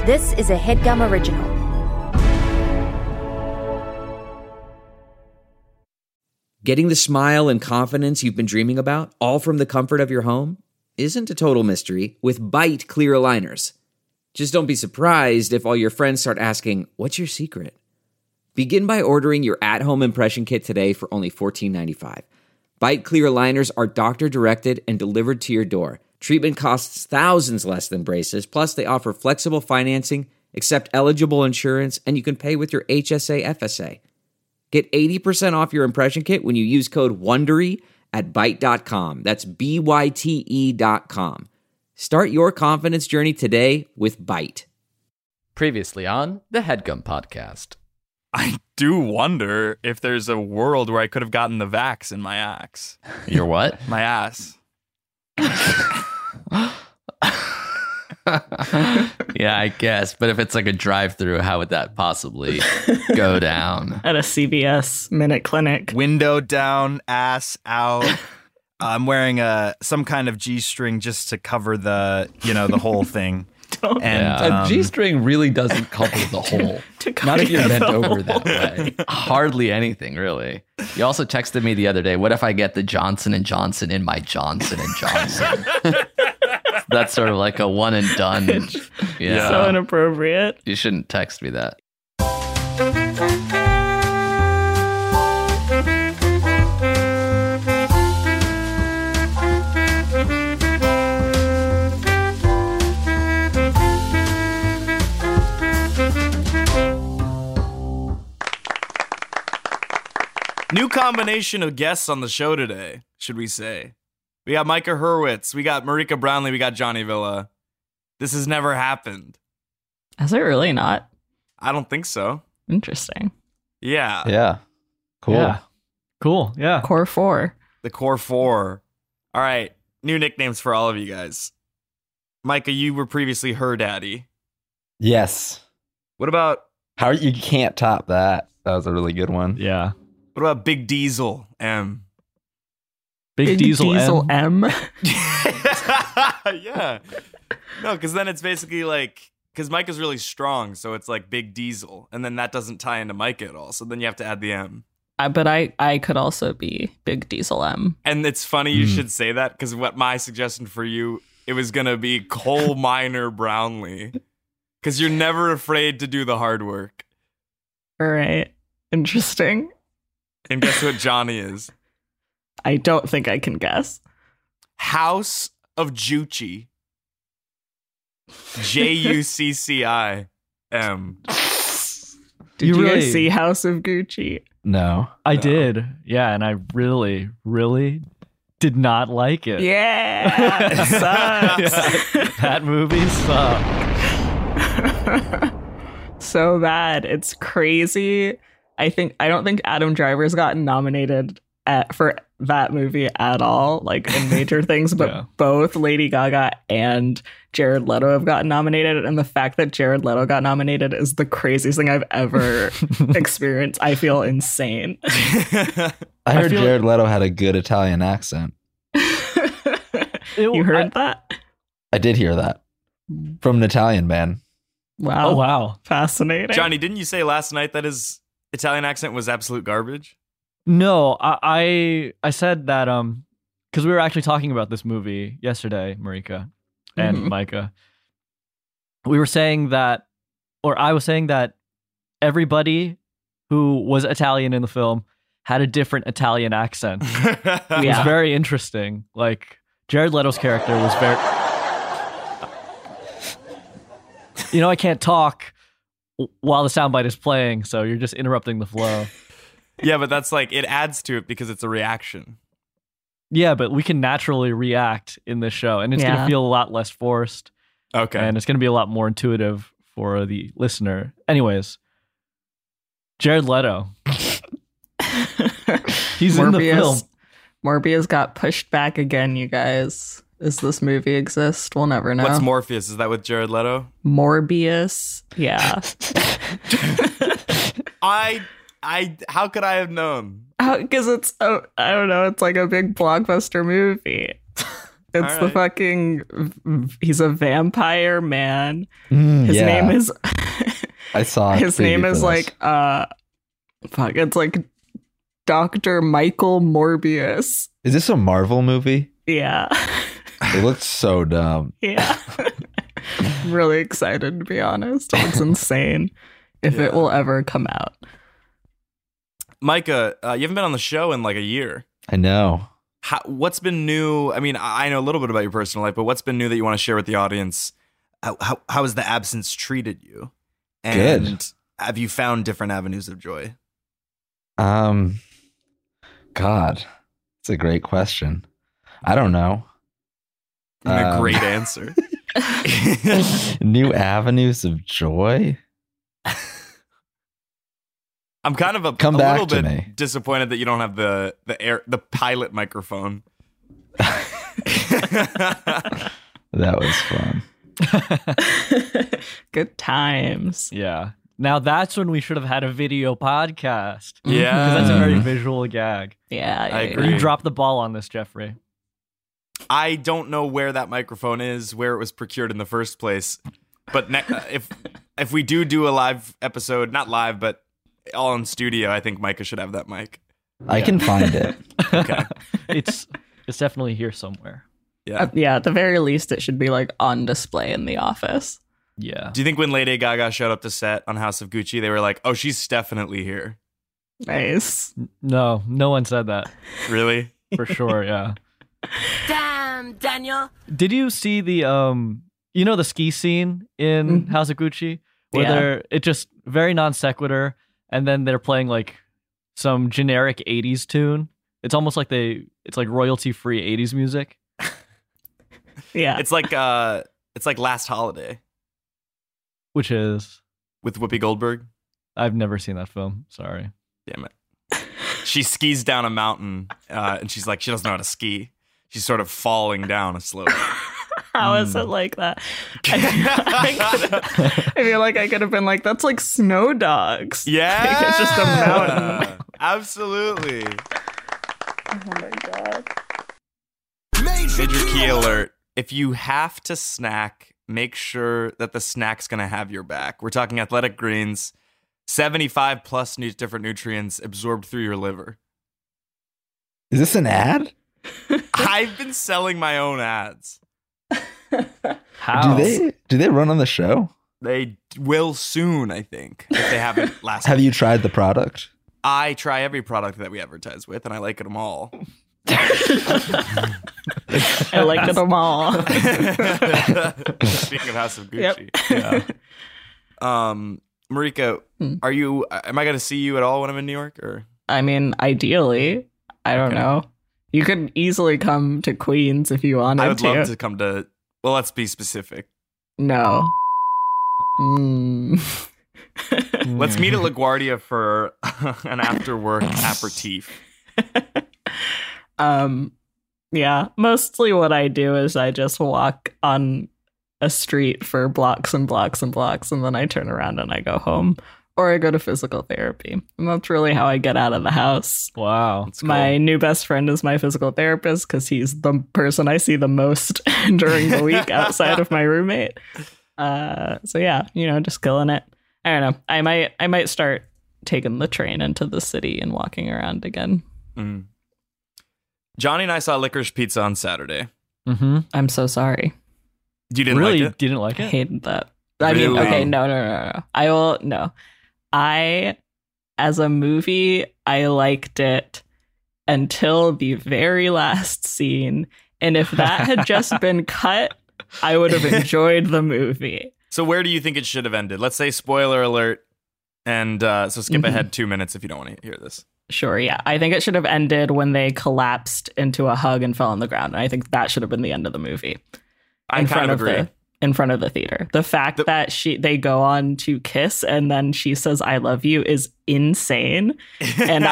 This is a HeadGum original. Getting the smile and confidence you've been dreaming about, all from the comfort of your home, isn't a total mystery with Byte clear aligners. Just don't be surprised if all your friends start asking, "What's your secret?" Begin by ordering your at-home impression kit today for only $14.95. Byte clear aligners are doctor-directed and delivered to your door. Treatment costs thousands less than braces, plus they offer flexible financing, accept eligible insurance, and you can pay with your HSA FSA. Get 80% off your impression kit when you use code WONDERY at Byte.com. That's BYTE.com. Start your confidence journey today with Byte. Previously on the HeadGum Podcast. I do wonder if there's a world where I could have gotten the vax in my axe. Your what? My ass. Yeah, I guess. But if it's like a drive-through, how would that possibly go down? At a CVS Minute Clinic. Window down, ass out. I'm wearing some kind of G-string just to cover the whole thing. A G-string really doesn't cover the hole. Not if you're bent over that way. Hardly anything, really. You also texted me the other day, what if I get the Johnson & Johnson in my Johnson & Johnson? That's sort of like a one and done. Yeah. So inappropriate. You shouldn't text me that. New combination of guests on the show today, should we say. We got Micah Hurwitz, we got Marika Brownlee, we got Johnny Villa. This has never happened. Is it really not? I don't think so. Interesting. Yeah. Yeah. Cool. Yeah. Cool. Yeah. Core 4. The Core 4. All right. New nicknames for all of you guys. Micah, you were previously Her Daddy. Yes. What about You can't top that. That was a really good one. Yeah. what about Big Diesel M? Big Diesel M. Yeah. No, because then it's basically like, because Micah's really strong, so it's like Big Diesel, and then that doesn't tie into Micah at all. So then you have to add the M. But I could also be Big Diesel M. And it's funny you should say that, because what my suggestion for you, it was going to be Coal Miner Brownlee, because you're never afraid to do the hard work. All right. Interesting. And guess what Johnny is? I don't think I can guess. House of Jucci. Juccim. Did You you really- guys see House of Gucci? No. I did. Yeah, and I really, really did not like it. Yeah. It sucks. Yeah, that movie sucked. So bad. It's crazy. I don't think Adam Driver's gotten nominated for that movie at all, like in major things, but Yeah. both Lady Gaga and Jared Leto have gotten nominated, and the fact that Jared Leto got nominated is the craziest thing I've ever experienced. I feel insane. I heard feel Jared Leto had a good Italian accent. You heard that? I did hear that from an Italian man. Wow. Oh, wow. Fascinating. Johnny, didn't you say last night that his Italian accent was absolute garbage? No, I said that because we were actually talking about this movie yesterday, Marika and Micah. We were saying that, or I was saying that everybody who was Italian in the film had a different Italian accent. It was very interesting. Like Jared Leto's character was very, I can't talk while the soundbite is playing, so you're just interrupting the flow. Yeah, but that's like, it adds to it because it's a reaction. Yeah, but we can naturally react in this show, and it's going to feel a lot less forced. Okay. And it's going to be a lot more intuitive for the listener. Anyways, Jared Leto. He's in the film. Morbius got pushed back again, you guys. Does this movie exist? We'll never know. What's Morpheus? Is that with Jared Leto? Morbius. Yeah. How could I have known? Because it's, I don't know, it's like a big blockbuster movie. It's the fucking. He's a vampire man. His Yeah. name is. I saw His name is like. Fuck. It's like Dr. Michael Morbius. Is this a Marvel movie? Yeah. It looks so dumb. Yeah. I'm really excited, to be honest. It looks insane if it will ever come out. Micah, you haven't been on the show in like a year. I know. What's been new? I mean, I know a little bit about your personal life, but what's been new that you want to share with the audience? How has the absence treated you? And Good. have you found different avenues of joy? God, it's a great question. I don't know. A great answer. New avenues of joy. I'm kind of a little bit disappointed that you don't have the pilot microphone. That was fun. Good times. Yeah. Now that's when we should have had a video podcast. Yeah. Because that's a very visual gag. Yeah, I agree. You dropped the ball on this, Jeffrey. I don't know where that microphone is, where it was procured in the first place. But if we do a live episode, not live, but all in studio, I think Micah should have that mic. I can find it. Okay. It's definitely here somewhere. Yeah. Yeah, at the very least, it should be like on display in the office. Yeah. Do you think when Lady Gaga showed up to set on House of Gucci, they were like, "Oh, she's definitely here"? Nice. No one said that. Really? For sure, yeah. Damn, Daniel. Did you see the the ski scene in House of Gucci where it's just very non sequitur, and then they're playing like some generic 80s tune. It's almost like it's like royalty free 80s music. Yeah. It's like Last Holiday Which is with Whoopi Goldberg. I've never seen that film. Sorry. Damn it. She skis down a mountain, and she's like, she doesn't know how to ski. She's sort of falling down slowly. How is it like that? I feel like I could have been like, that's like Snow Dogs. Yeah. Like, it's just a mountain. Absolutely. Oh my God. Major key alert. If you have to snack, make sure that the snack's going to have your back. We're talking Athletic Greens, 75 plus different nutrients absorbed through your liver. Is this an ad? I've been selling my own ads. How? Do they run on the show? They will soon, I think, if they haven't last Have week. you tried the product? I try every product that we advertise with, and I like them all. I liked them all. Speaking of House of Gucci. Yep. Yeah. Marika, am I going to see you at all when I'm in New York? Or I mean, ideally, I don't know. You could easily come to Queens if you wanted to. I would love to come to, well, let's be specific. No. Let's meet at LaGuardia for an after work aperitif. Yeah, mostly what I do is I just walk on a street for blocks and blocks and blocks, and then I turn around and I go home, or I go to physical therapy. And that's really how I get out of the house. Wow. That's cool. My new best friend is my physical therapist because he's the person I see the most during the week outside of my roommate. So yeah, just killing it. I don't know. I might start taking the train into the city and walking around again. Mm. Johnny and I saw Licorice Pizza on Saturday. Mm-hmm. I'm so sorry. You didn't really like it? didn't like I it? hated that. I mean, Really? okay, no. I will, no. As a movie, I liked it until the very last scene. And if that had just been cut, I would have enjoyed the movie. So where do you think it should have ended? Let's say spoiler alert. And so skip ahead 2 minutes if you don't want to hear this. Sure, yeah. I think it should have ended when they collapsed into a hug and fell on the ground. And I think that should have been the end of the movie. I kind of agree. In front of the theater. The fact that they go on to kiss and then she says, "I love you" is insane. And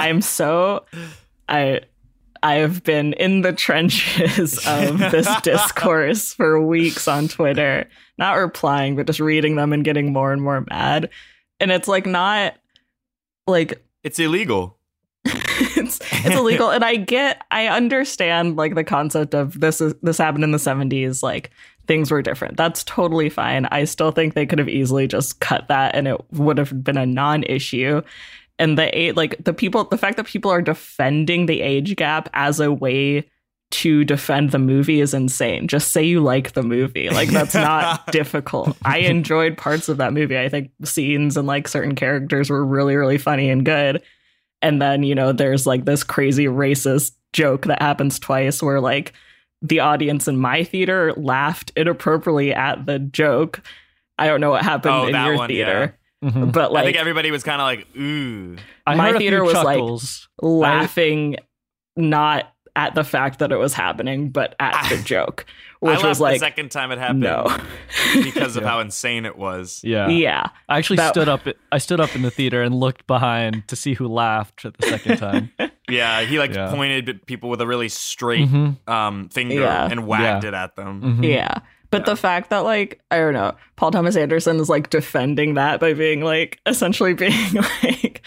I've been in the trenches of this discourse for weeks on Twitter, not replying, but just reading them and getting more and more mad. And it's like not like It's illegal. it's illegal. And I understand like the concept of this happened in the 70s, like things were different. That's totally fine. I still think they could have easily just cut that and it would have been a non-issue. And the fact that people are defending the age gap as a way to defend the movie is insane. Just say you like the movie. Like, that's not difficult. I enjoyed parts of that movie. I think scenes and like certain characters were really, really funny and good. And then, you know, there's like this crazy racist joke that happens twice where like the audience in my theater laughed inappropriately at the joke. I don't know what happened in your theater. Yeah. Mm-hmm. But like, I think everybody was kind of like, ooh. My theater was chuckles. Like laughing, not at the fact that it was happening, but at the joke, which was like the second time it happened. No, because of how insane it was. Yeah. I actually stood up. I stood up in the theater and looked behind to see who laughed at the second time. Yeah, he pointed at people with a really straight finger and whacked it at them. Mm-hmm. Yeah. But the fact that, like, I don't know, Paul Thomas Anderson is, like, defending that by being, like, essentially being, like,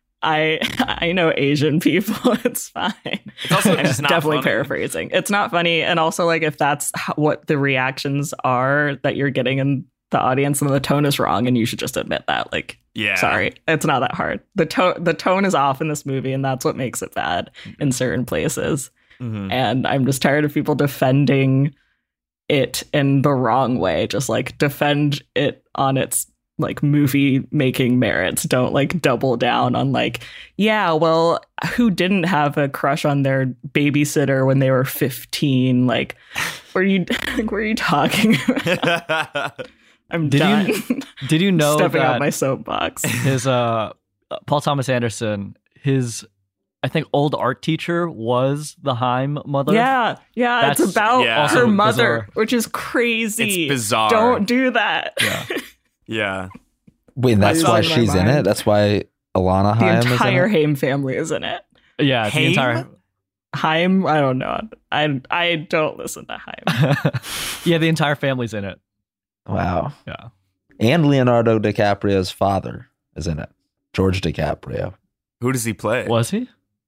I know Asian people, it's fine. It's also just not definitely funny. Paraphrasing. It's not funny. And also, like, if that's what the reactions are that you're getting in the audience, then the tone is wrong, and you should just admit that. Like, sorry, it's not that hard. The tone is off in this movie, and that's what makes it bad in certain places. Mm-hmm. And I'm just tired of people defending it in the wrong way. Just like defend it on its like movie making merits. Don't like double down on like, yeah, well, who didn't have a crush on their babysitter when they were 15? Like, were you talking about? I'm done. Did you know stepping that out my soapbox? His Paul Thomas Anderson, his I think old art teacher was the Haim mother. Yeah, That's it's about her mother, bizarre. Which is crazy. It's bizarre. Don't do that. Yeah. Wait, that's why she's in it? That's why Alana Haim is in it? The entire Haim family is in it. Yeah, Haim? the entire Haim, I don't know. I don't listen to Haim. Yeah, the entire family's in it. Wow. Yeah. And Leonardo DiCaprio's father is in it. George DiCaprio. Who does he play? Was he?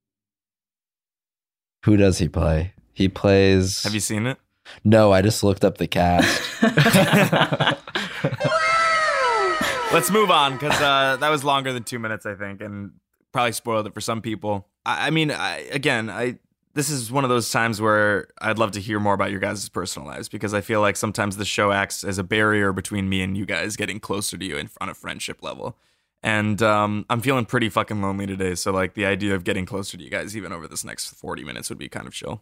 Who does he play? He plays... Have you seen it? No, I just looked up the cast. Let's move on, because that was longer than 2 minutes, I think, and probably spoiled it for some people. I mean, this is one of those times where I'd love to hear more about your guys' personal lives, because I feel like sometimes the show acts as a barrier between me and you guys getting closer to you on a friendship level. And I'm feeling pretty fucking lonely today, so like the idea of getting closer to you guys even over this next 40 minutes would be kind of chill.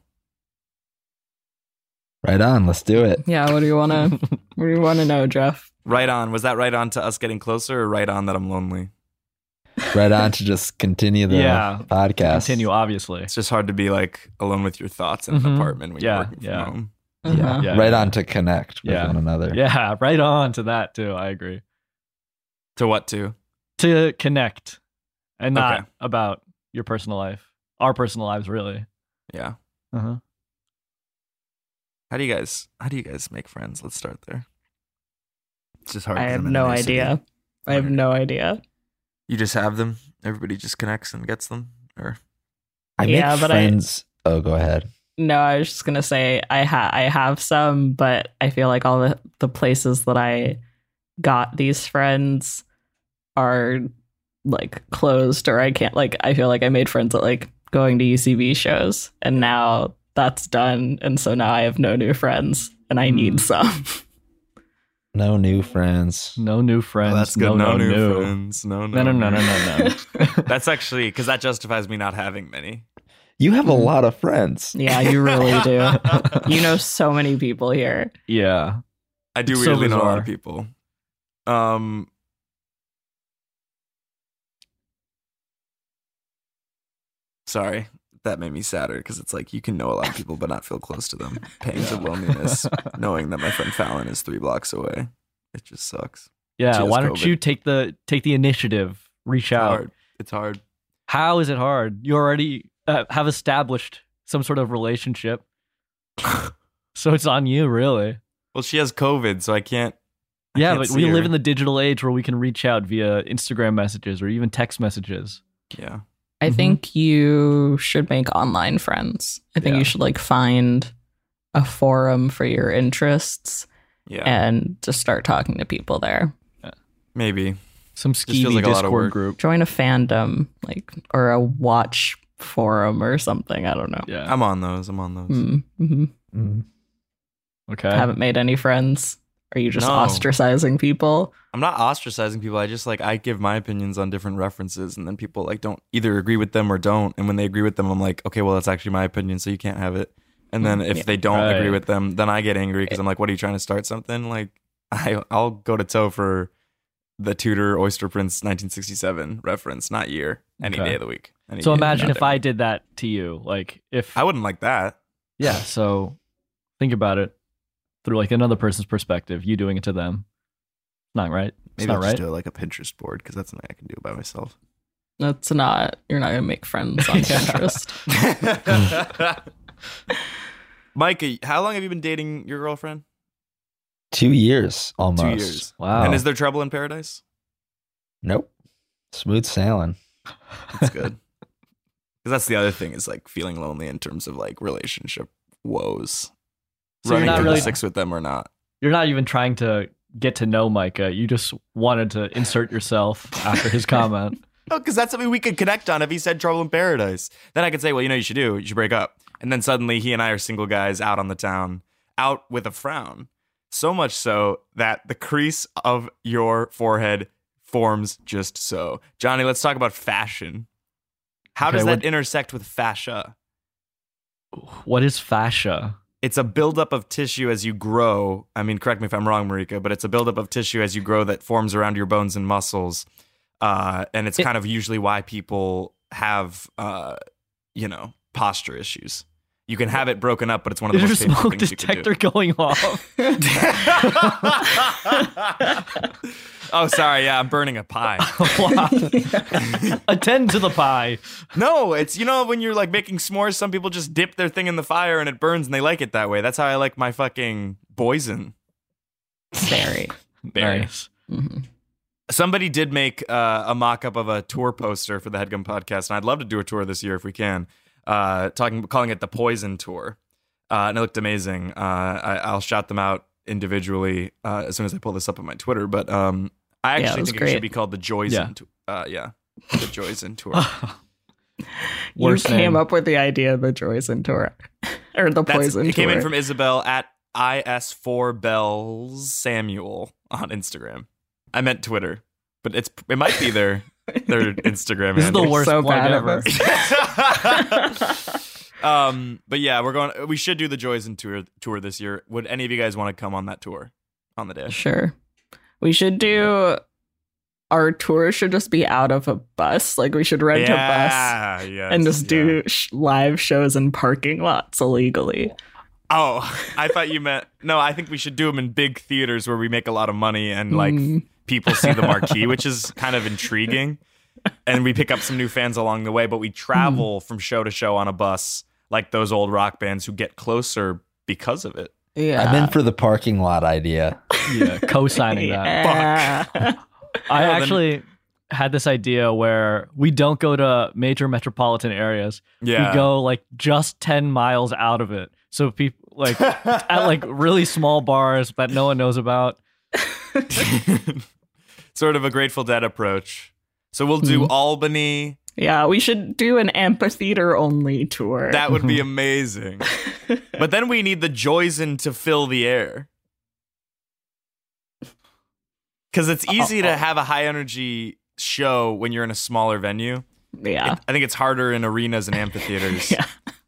Right on, let's do it. Yeah, what do you want to know, Jeff? Right on. Was that right on to us getting closer, or right on that I'm lonely? Right on to just continue the podcast. Continue, obviously. It's just hard to be like alone with your thoughts in an apartment when you're working from home. Yeah. Right on to connect with one another. Yeah, right on to that too. I agree. To what to? To connect, and not about your personal life. Our personal lives, really. Yeah. Uh-huh. How do you guys make friends? Let's start there. It's just hard. I have no idea. I have no idea. You just have them? Everybody just connects and gets them? Or I make friends. Oh, go ahead. No, I was just going to say I have some, but I feel like all the places that I got these friends are like closed, or I can't, like, I feel like I made friends at like going to UCB shows, and now that's done. And so now I have no new friends, and I need some. No new friends. No new friends. Oh, that's good. No new friends. No. That's actually, because that justifies me not having many. You have a lot of friends. Yeah, you really do. You know so many people here. Yeah. I do weirdly know a lot of people. Sorry. That made me sadder, because it's like you can know a lot of people but not feel close to them. Pangs of loneliness, knowing that my friend Fallon is 3 blocks away. It just sucks. Yeah, why don't you take the initiative, reach out. It's hard. How is it hard? You already have established some sort of relationship, so it's on you, really. Well, she has COVID, so I can't. But we live in the digital age where we can reach out via Instagram messages or even text messages. Yeah. I think you should make online friends. I think you should like find a forum for your interests and just start talking to people there. Maybe. Some skeevy like Discord group. Join a fandom, like, or a watch forum or something. I don't know. Yeah. I'm on those. Okay. Haven't made any friends. Are you just ostracizing people? I'm not ostracizing people. I just I give my opinions on different references, and then people don't either agree with them or don't. And when they agree with them, I'm like, okay, well, that's actually my opinion, so you can't have it. And then if they don't agree with them, then I get angry because I'm like, what are you trying to start something? Like, I'll go to toe for the Tudor Oyster Prince 1967 reference, not year, any day of the week. So imagine if I did that to you, like if I wouldn't like that. Yeah. So think about it through like another person's perspective. You doing it to them, not right. Maybe I'll just do it like a Pinterest board because that's something I can do by myself. That's not. You're not gonna make friends on Pinterest. Micah, how long have you been dating your girlfriend? 2 years almost. 2 years. Wow. And is there trouble in paradise? Nope. Smooth sailing. That's good. Because that's the other thing is like feeling lonely in terms of like relationship woes. So running you're not through really the six with them or not. You're not even trying to get to know Micah. You just wanted to insert yourself after his comment. No, because that's something we could connect on if he said trouble in paradise. Then I could say, well, you should break up. And then suddenly he and I are single guys out on the town, out with a frown. So much so that the crease of your forehead forms just so. Johnny, let's talk about fashion. How does that intersect with fascia? What is fascia? It's a buildup of tissue as you grow. I mean, correct me if I'm wrong, Marika, but it's a buildup of tissue as you grow that forms around your bones and muscles. And it's kind of usually why people have, posture issues. You can have it broken up, but it's one of the most painful things you can do. Detector going off. Oh, sorry. Yeah, I'm burning a pie. Wow. Attend to the pie. No, it's, when you're like making s'mores, some people just dip their thing in the fire and it burns and they like it that way. That's how I like my fucking boysen. Berry. Nice. Mm-hmm. Somebody did make a mock-up of a tour poster for the HeadGum podcast, and I'd love to do a tour this year if we can. Calling it the Poison Tour, and it looked amazing. I'll shout them out individually as soon as I pull this up on my Twitter. But I actually think it should be called the Joyzen. The Joyzen Tour. You came up with the idea of the Joyzen Tour or the Poison Tour. It came in from Isabel at is4bells_Samuel on Instagram. I meant Twitter, but it might be their Instagram. This is the worst plug ever. But yeah, we should do the Joyzen tour this year. Would any of you guys want to come on that tour on the day? Sure. We should do. Our tour should just be out of a bus. Like we should rent a bus and just do live shows in parking lots illegally. Oh, I thought you meant no. I think we should do them in big theaters where we make a lot of money and like people see the marquee, which is kind of intriguing. And we pick up some new fans along the way, but we travel from show to show on a bus like those old rock bands who get closer because of it. Yeah, I'm in for the parking lot idea. Yeah, co-signing that. Fuck. I actually had this idea where we don't go to major metropolitan areas. Yeah. We go like just 10 miles out of it. So people like at like really small bars that no one knows about. Sort of a Grateful Dead approach. So we'll do Albany. Yeah, we should do an amphitheater only tour. That would be amazing. But then we need the Joyzen to fill the air. Because it's easy to have a high energy show when you're in a smaller venue. Yeah. I think it's harder in arenas and amphitheaters. Yeah.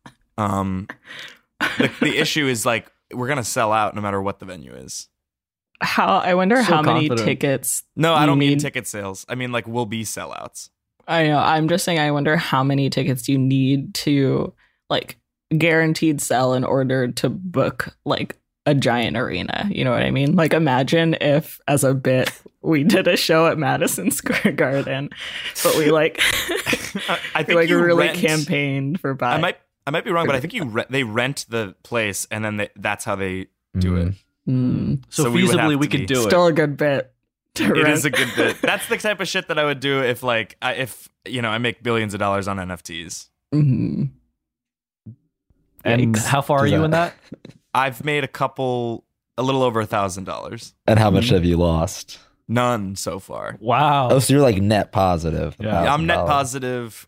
The issue is like we're gonna sell out no matter what the venue is. I wonder how many tickets. No, I don't mean ticket sales. I mean like we'll be sellouts. I know. I'm just saying. I wonder how many tickets you need to like guaranteed sell in order to book like a giant arena. You know what I mean? Like imagine if as a bit we did a show at Madison Square Garden, but we like I think like really campaigned for buying. I might be wrong, but I think they rent the place and then that's how they do it. Mm. So feasibly we could do it. Still a good bit. It is a good bit. That's the type of shit that I would do if I make billions of dollars on NFTs. Mm-hmm. And how far are you in that? I've made a little over $1,000. And how much have you lost? None so far. Wow. Oh, so you're like net positive. Yeah. I'm net positive.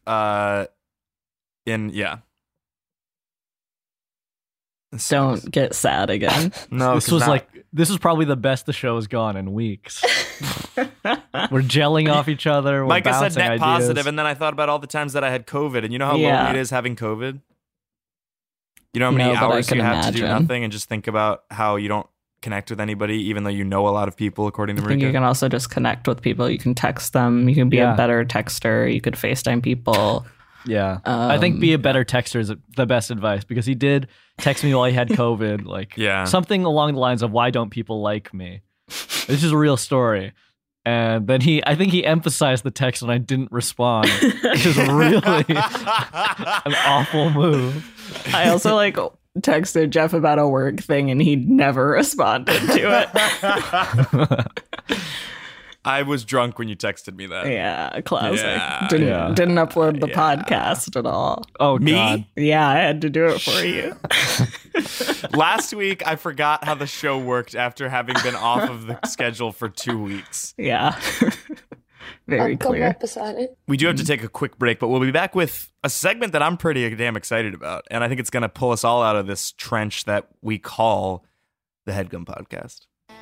Don't get sad again. No, this was probably the best the show has gone in weeks. We're gelling off each other. We're Micah said bouncing net ideas. positive, and then I thought about all the times that I had COVID, and you know how lonely it is having COVID? You know how many hours you have to do nothing and just think about how you don't connect with anybody, even though you know a lot of people, according to Marika? I think you can also just connect with people. You can text them. You can be a better texter. You could FaceTime people. Yeah. I think be a better texter is the best advice, because he did text me while he had COVID. Something along the lines of, why don't people like me? This is a real story. And then I think he emphasized the text and I didn't respond, which is really an awful move. I also texted Jeff about a work thing and he never responded to it. I was drunk when you texted me that. Yeah, classic. Didn't upload the podcast at all. Oh, me? God. Yeah, I had to do it for you. Last week, I forgot how the show worked after having been off of the schedule for 2 weeks. Yeah. Very clear. We do have to take a quick break, but we'll be back with a segment that I'm pretty damn excited about. And I think it's going to pull us all out of this trench that we call the HeadGum Podcast.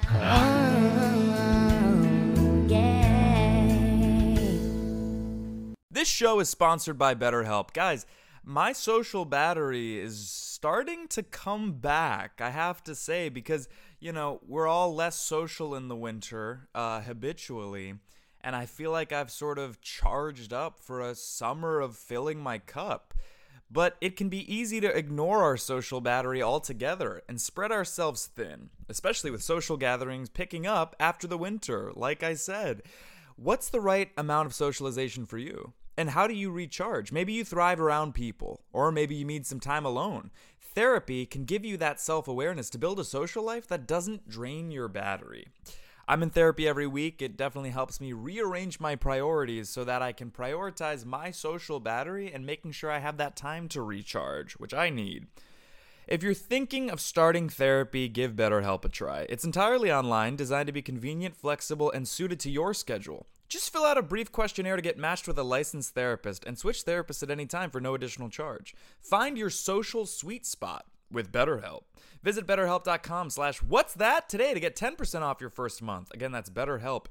This show is sponsored by BetterHelp. Guys, my social battery is starting to come back, I have to say, because, we're all less social in the winter habitually, and I feel like I've sort of charged up for a summer of filling my cup. But it can be easy to ignore our social battery altogether and spread ourselves thin, especially with social gatherings picking up after the winter, like I said. What's the right amount of socialization for you? And how do you recharge? Maybe you thrive around people, or maybe you need some time alone. Therapy can give you that self-awareness to build a social life that doesn't drain your battery. I'm in therapy every week. It definitely helps me rearrange my priorities so that I can prioritize my social battery and making sure I have that time to recharge, which I need. If you're thinking of starting therapy, give BetterHelp a try. It's entirely online, designed to be convenient, flexible, and suited to your schedule. Just fill out a brief questionnaire to get matched with a licensed therapist and switch therapists at any time for no additional charge. Find your social sweet spot with BetterHelp. Visit BetterHelp.com/what's-that today to get 10% off your first month. Again, that's BetterHelp,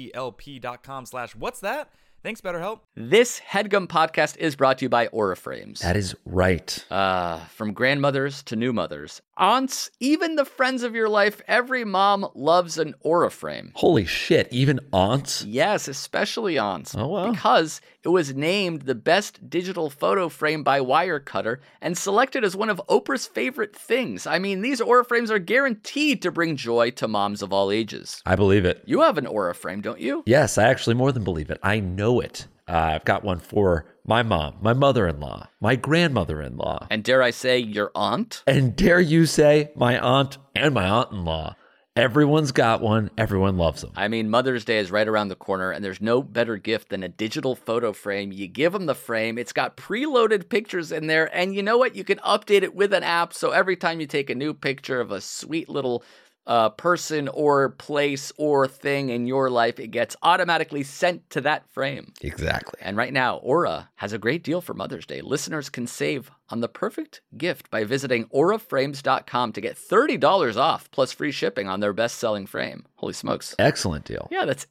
HELP.com/what's-that. Thanks, BetterHelp. This HeadGum podcast is brought to you by Aura Frames. That is right. From grandmothers to new mothers, aunts, even the friends of your life, every mom loves an Aura Frame. Holy shit, even aunts? Yes, especially aunts. Oh, wow. Because it was named the best digital photo frame by Wirecutter and selected as one of Oprah's favorite things. I mean, these Aura Frames are guaranteed to bring joy to moms of all ages. I believe it. You have an Aura Frame, don't you? Yes, I actually more than believe it. I know it. I've got one for my mom, my mother-in-law, my grandmother-in-law. And dare I say, your aunt? And dare you say, my aunt and my aunt-in-law. Everyone's got one. Everyone loves them. I mean, Mother's Day is right around the corner, and there's no better gift than a digital photo frame. You give them the frame. It's got preloaded pictures in there, and you know what? You can update it with an app, so every time you take a new picture of a sweet little person or place or thing in your life, it gets automatically sent to that frame. Exactly. And right now, Aura has a great deal for Mother's Day. Listeners can save on the perfect gift by visiting auraframes.com to get $30 off plus free shipping on their best-selling frame. Holy smokes. Excellent deal. Yeah, that's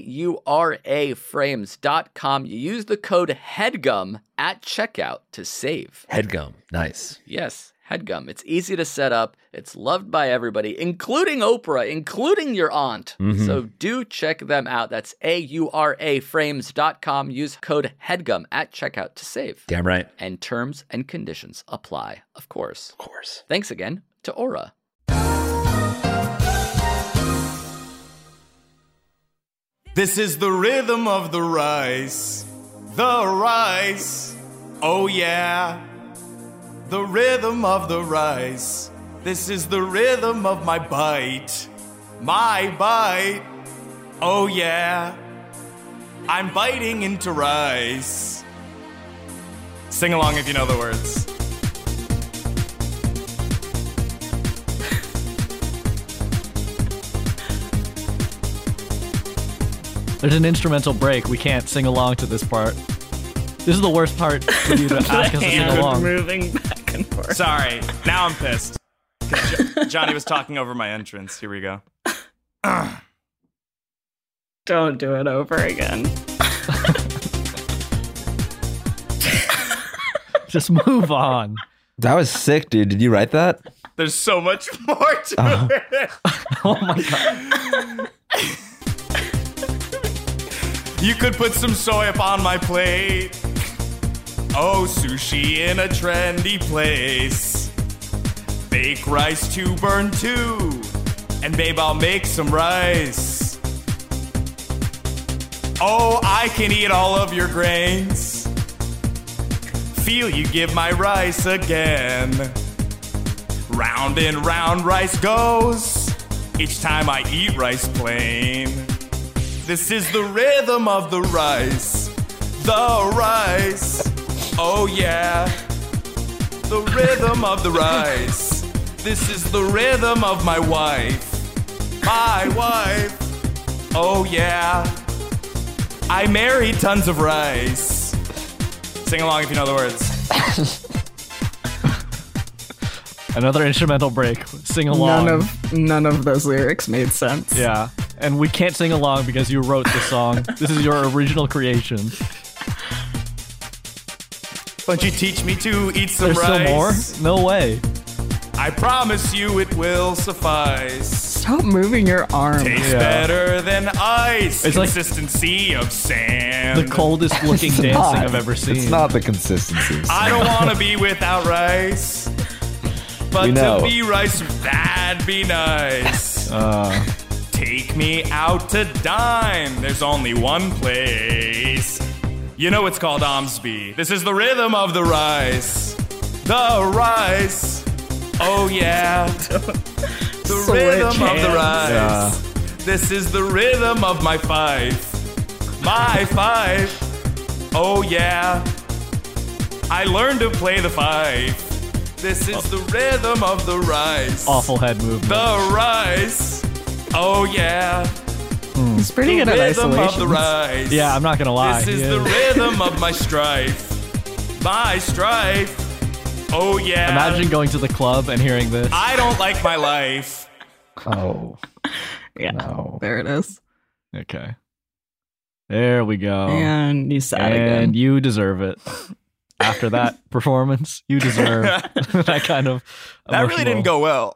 auraframes.com. You use the code HEADGUM at checkout to save. HeadGum. Nice. Yes. HeadGum. It's easy to set up. It's loved by everybody, including Oprah, including your aunt. Mm-hmm. So do check them out. That's auraframes.com. Use code HEADGUM at checkout to save. Damn right. And terms and conditions apply, of course. Of course. Thanks again to Aura. This is the rhythm of the rice. The rice. Oh, yeah. The rhythm of the rice. This is the rhythm of my bite. My bite. Oh yeah, I'm biting into rice. Sing along if you know the words. There's an instrumental break. We can't sing along to this part. This is the worst part for you to ask us to sing along. Moving back and forth. Sorry, now I'm pissed. 'Cause Johnny was talking over my entrance. Here we go. Don't do it over again. Just move on. That was sick, dude. Did you write that? There's so much more to it. Oh my god. You could put some soy up on my plate. Oh, sushi in a trendy place. Bake rice to burn too. And babe, I'll make some rice. Oh, I can eat all of your grains. Feel you give my rice again. Round and round rice goes. Each time I eat rice plain. This is the rhythm of the rice. The rice. Oh yeah. The rhythm of the rice. This is the rhythm of my wife. My wife. Oh yeah. I married tons of rice. Sing along if you know the words. Another instrumental break. Sing along. None of those lyrics made sense. Yeah. And we can't sing along because you wrote the song. This is your original creation. Won't you teach me to eat some There's rice? still more? No way. I promise you it will suffice. Stop moving your arm. Tastes better than ice. It's like consistency of sand. the coldest looking It's dancing not. I've ever seen. It's not the consistency. I don't want to be without rice. But We know. to be rice, that'd be nice. Take me out to dine. There's only one place. You know it's called Omsby. This is the rhythm of the rice. The rice. Oh yeah. The Switch rhythm of the hands. rice. This is the rhythm of my fife. My fife. Oh yeah. I learned to play the fife. This is the rhythm of the rice. Awful head movement. The rice. Oh yeah. He's pretty good at Rhythm of the isolation. rice. Yeah, I'm not gonna lie. This is Yeah. the rhythm of my strife. My strife. Oh yeah. Imagine going to the club and hearing this. I don't like my life. Oh, Yeah, no. there it is. Okay. There we go. And you sad And again. you deserve it. After that performance, you deserve that kind of That really didn't go well.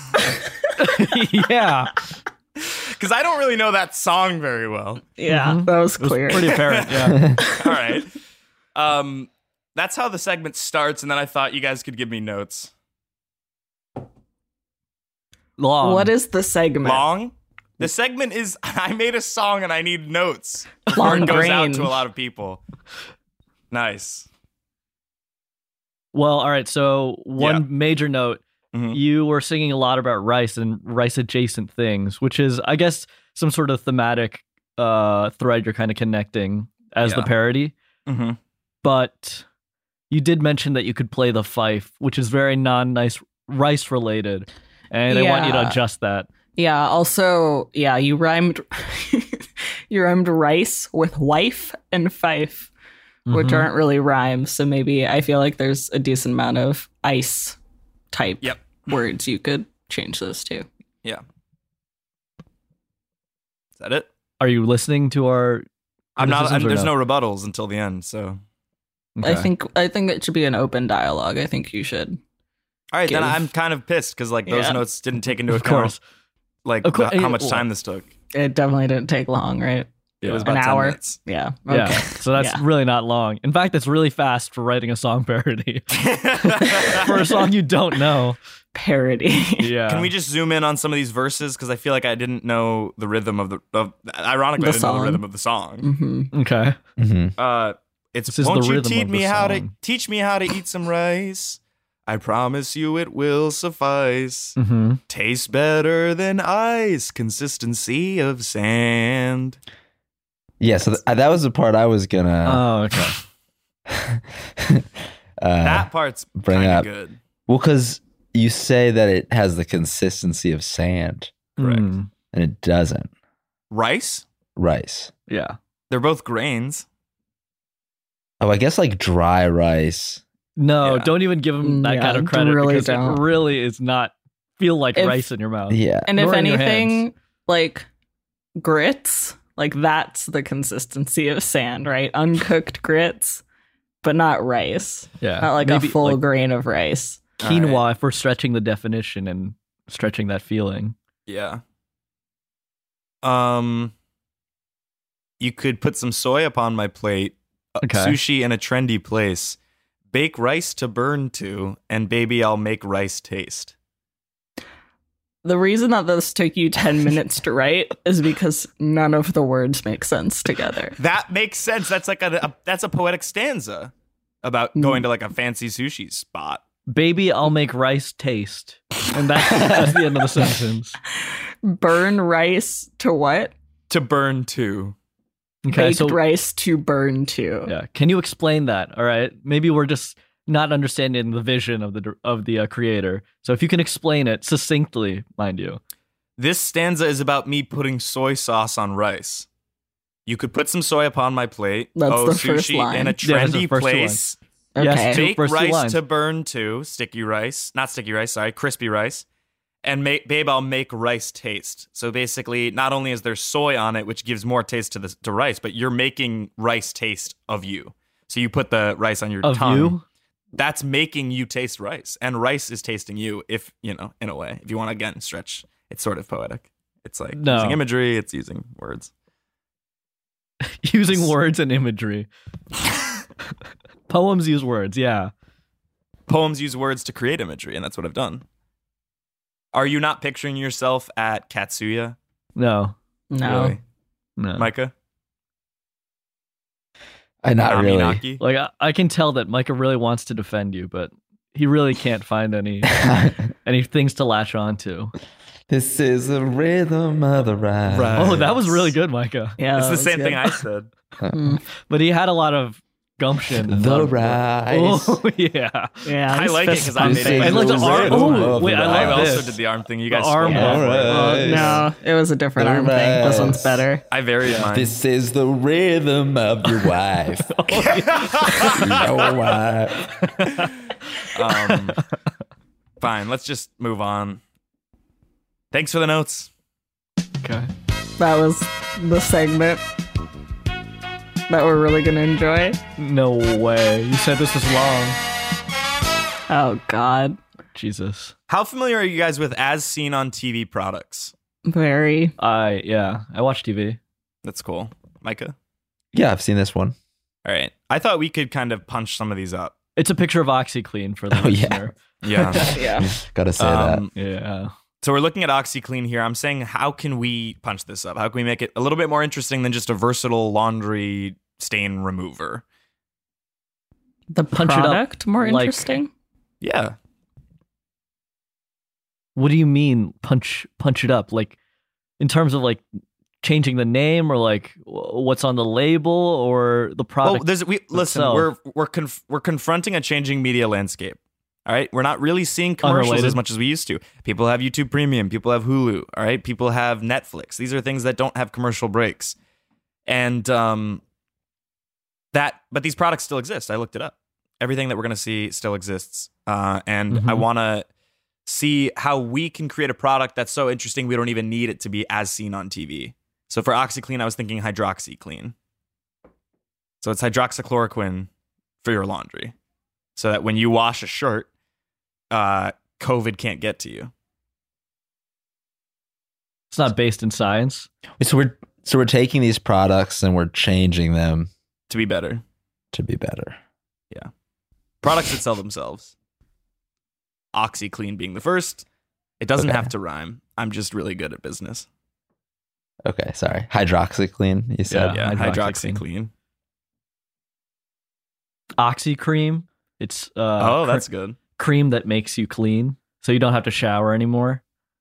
Yeah. Because I don't really know that song very well. Yeah, that was It was clear. pretty apparent, yeah. All right. That's how the segment starts, and then I thought you guys could give me notes. Long. What is the segment? Long? The segment is I made a song and I need notes. Or Long it goes out range. to a lot of people. Nice. Well, all right. So one Yeah. major note, Mhm. you were singing a lot about rice and rice adjacent things, which is, I guess, some sort of thematic thread you're kind of connecting as the Yeah. parody. Mm-hmm. But you did mention that you could play the fife, which is very non-nice rice related. And I want you to Yeah. adjust that. Yeah, also, yeah, you rhymed you rhymed rice with wife and fife, which Mhm. aren't really rhymes, so maybe I feel like there's a decent amount of ice type Yep. words you could change those to. Yeah. Is that it? Are you listening to our I'm not. criticisms or There's no rebuttals until the end. So, I Okay. think it should be an open dialogue. I think you should. all right, then Give. I'm kind of pissed because like those Yeah. notes didn't take into Of account course. like Of course, how much well- time this took. It definitely didn't take long, right? It was An about 10 hour. minutes. Yeah. Yeah. Okay. So that's Yeah. really not long. In fact, it's really fast for writing a song parody. For a song you don't know. Parody. Yeah. Can we just zoom in on some of these verses because I feel like I didn't know the rhythm of ironically The I didn't know song. the rhythm of the song. hmm Okay. Mm-hmm. It's This is won't the you rhythm teach of me the how to song. teach me how to eat some rice? I promise you it will suffice. Mm-hmm. Tastes better than ice. Consistency of sand. Yeah, so that was the part I was gonna Oh, okay. That part's bring kind up. of good. Well, because you say that it has the consistency of sand, Correct. Mm, and it doesn't. Rice? Rice. yeah. They're both grains. Oh, I guess like dry rice. No, Yeah. don't even give him that Yeah, kind of credit really because don't. it really is not feel like If- rice in your mouth. Yeah. And if Nor in your anything, like grits, like that's the consistency of sand, right? Uncooked grits, but not rice. Yeah. Not like Maybe a full like grain of rice. quinoa All right. if we're stretching the definition and stretching that feeling. Yeah. You could put some soy upon my plate. Okay. Sushi in a trendy place. Bake rice to burn to, and baby, I'll make rice taste. The reason that this took you 10 minutes to write is because none of the words make sense together. That makes sense. That's like that's a poetic stanza about going to like a fancy sushi spot. Baby, I'll make rice taste. And that's the end of the sentence. Burn rice to what? To burn to. Okay, Baked so rice to burn to. yeah, can you explain that? All right, maybe we're just not understanding the vision of the creator. So if you can explain it succinctly, mind you. This stanza is about me putting soy sauce on rice. You could put some soy upon my plate. That's the sushi first line. in a Yeah, that's the trendy first two place. Okay. Yes, Bake first two rice lines. to burn to. Sticky rice. Not sticky rice, sorry. Crispy rice. And babe, I'll make rice taste. So basically, not only is there soy on it, which gives more taste to rice, but you're making rice taste of you. So you put the rice on your Of tongue. you? That's making you taste rice. And rice is tasting you, if, you know, in a way. If you want to, again, stretch, it's sort of poetic. It's like No. using imagery, it's using words. Using words and imagery. Poems use words, yeah. Poems use words to create imagery, and that's what I've done. Are you not picturing yourself at Katsuya? No. No. Really? No. Micah? Not really. Naminaki? Like I can tell that Micah really wants to defend you, but he really can't find any things to latch on to. This is the rhythm of the ride. Right. Oh, that was really good, Micah. Yeah. It's the that was same good. thing I said. But he had a lot of gumption. and a lot The of- rise. Oh, yeah. Yeah. I he's like it because I fist made This it. is And like the the arm. rhythm Oh, of wait, the I I love also this. did the arm thing. You The guys arm stole one. that. Alright. No, it was a different arm thing. This one's better. I varied mine. This is the rhythm of your wife. Your wife. Fine, let's just move on. Thanks for the notes. Okay. That was the segment that we're really going to enjoy. No way. You said this was long. Oh, God. Jesus. How familiar are you guys with as seen on TV products? Very. I watch TV. That's cool. Micah? Yeah, I've seen this one. All right. I thought we could kind of punch some of these up. It's a picture of OxyClean for the Oh, yeah. listener. Yeah. Yeah. Gotta say that. Yeah. So we're looking at OxyClean here. I'm saying, how can we punch this up? How can we make it a little bit more interesting than just a versatile laundry stain remover? The Punch it up product more like- interesting? Yeah. What do you mean punch it up? Like in terms of like changing the name or like what's on the label or the product? Well, listen. itself? We're confronting a changing media landscape. All right, we're not really seeing commercials Unrelated. as much as we used to. People have YouTube Premium. People have Hulu. All right, people have Netflix. These are things that don't have commercial breaks, and but these products still exist. I looked it up. Everything that we're going to see still exists, and I want to see how we can create a product that's so interesting we don't even need it to be as seen on TV. So for OxyClean, I was thinking HydroxyClean. So it's hydroxychloroquine for your laundry, so that when you wash a shirt, COVID can't get to you. It's not based in science. So we're taking these products and we're changing them To be better. to be better. Products that sell themselves. OxyClean being the first. It doesn't Okay. have to rhyme. I'm just really good at business. Okay, sorry. Hydroxyclean, you said? Yeah. Yeah, hydroxyclean. HydroxyClean. OxyCream. It's Oh, that's good. cream that makes you clean, so you don't have to shower anymore.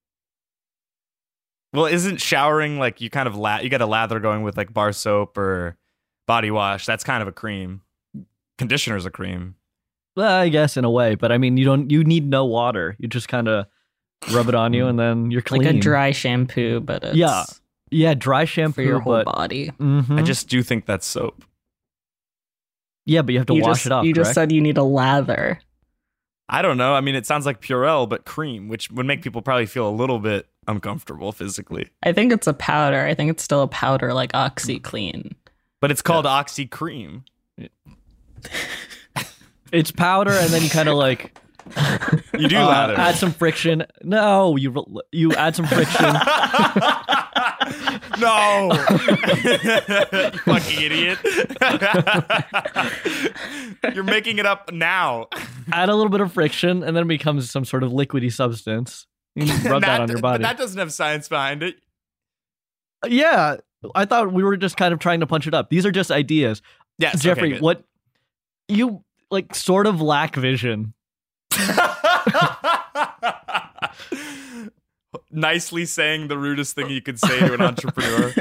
Well, isn't showering like you kind of you got a lather going with like bar soap or body wash? That's kind of a cream. Conditioner's a cream. Well, I guess in a way, but I mean, you need no water. You just kind of rub it on you and then you're clean. Like a dry shampoo, but it's yeah, dry shampoo for your whole body. Mm-hmm. I just do think that's soap. Yeah, but you have to wash it off. You just said you need a lather. I don't know. I mean, it sounds like Purell, but cream, which would make people probably feel a little bit uncomfortable physically. I think it's a powder. I think it's still a powder like OxyClean. But it's called Oxy Cream. It's powder, and then you kind of like you do lather. Add some friction. No, you add some friction. No, you fucking idiot! You're making it up now. Add a little bit of friction, and then it becomes some sort of liquidy substance. You can rub that on your body. But that doesn't have science behind it. Yeah, I thought we were just kind of trying to punch it up. These are just ideas. Yes, Jeffrey, okay, what you like sort of lack vision. Nicely saying the rudest thing you could say to an entrepreneur.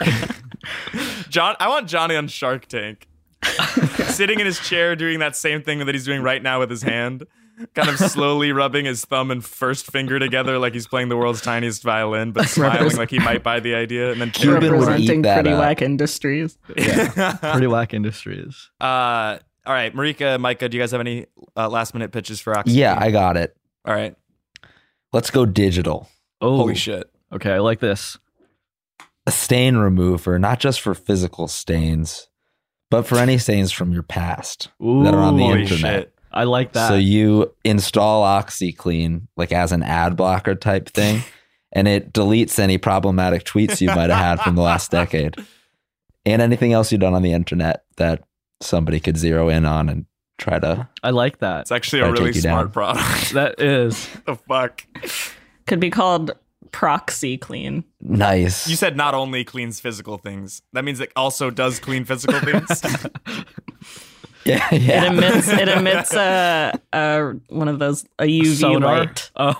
I want Johnny on Shark Tank. Sitting in his chair doing that same thing that he's doing right now with his hand. Kind of slowly rubbing his thumb and first finger together like he's playing the world's tiniest violin, but smiling like he might buy the idea. And then representing Pretty Whack Industries. Yeah, Pretty Whack Industries. All right, Marika, Micah, do you guys have any last minute pitches for Oxy? Yeah, I got it. All right. Let's go digital. Oh, holy shit. Okay, I like this. A stain remover, not just for physical stains, but for any stains from your past that are on the holy internet. Shit. I like that. So you install OxyClean like as an ad blocker type thing, and it deletes any problematic tweets you might have had from the last decade and anything else you've done on the internet that somebody could zero in on and try to. I like that. It's actually a really smart product. That is. The fuck? Could be called Proxy Clean. Nice. You said not only cleans physical things. That means it also does clean physical things. Yeah. It emits one of those a UV sonar? light. Oh.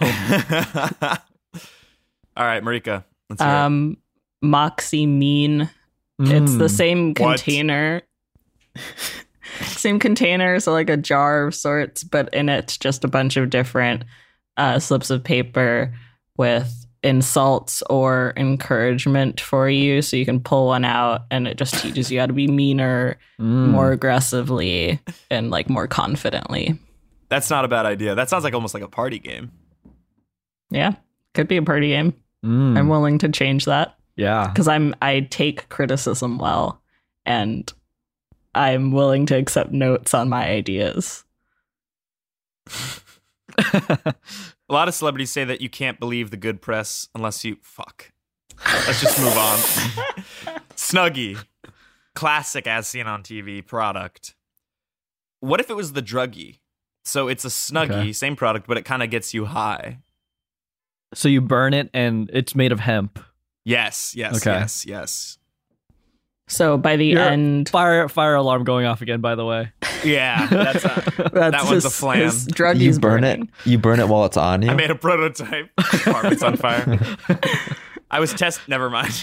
All right, Marika. Let's hear it. Moxie Mean. It's the same container. Same container, so like a jar of sorts, but in it's just a bunch of different slips of paper with insults or encouragement for you, so you can pull one out and it just teaches you how to be meaner, more aggressively, and like more confidently. That's not a bad idea. That sounds like almost like a party game. Yeah, could be a party game. I'm willing to change that. Yeah, because I take criticism well, and I'm willing to accept notes on my ideas. A lot of celebrities say that you can't believe the good press unless you fuck. Let's just move on. Snuggie, classic as seen on TV product. What if it was the druggie? So it's a Snuggie, same product, but it kind of gets you high. So you burn it and it's made of hemp. Yes. So by the end, fire alarm going off again. By the way, yeah, that one's a flam. You burn it. You burn it while it's on you. I made a prototype. Apartment's on fire. I was Never mind.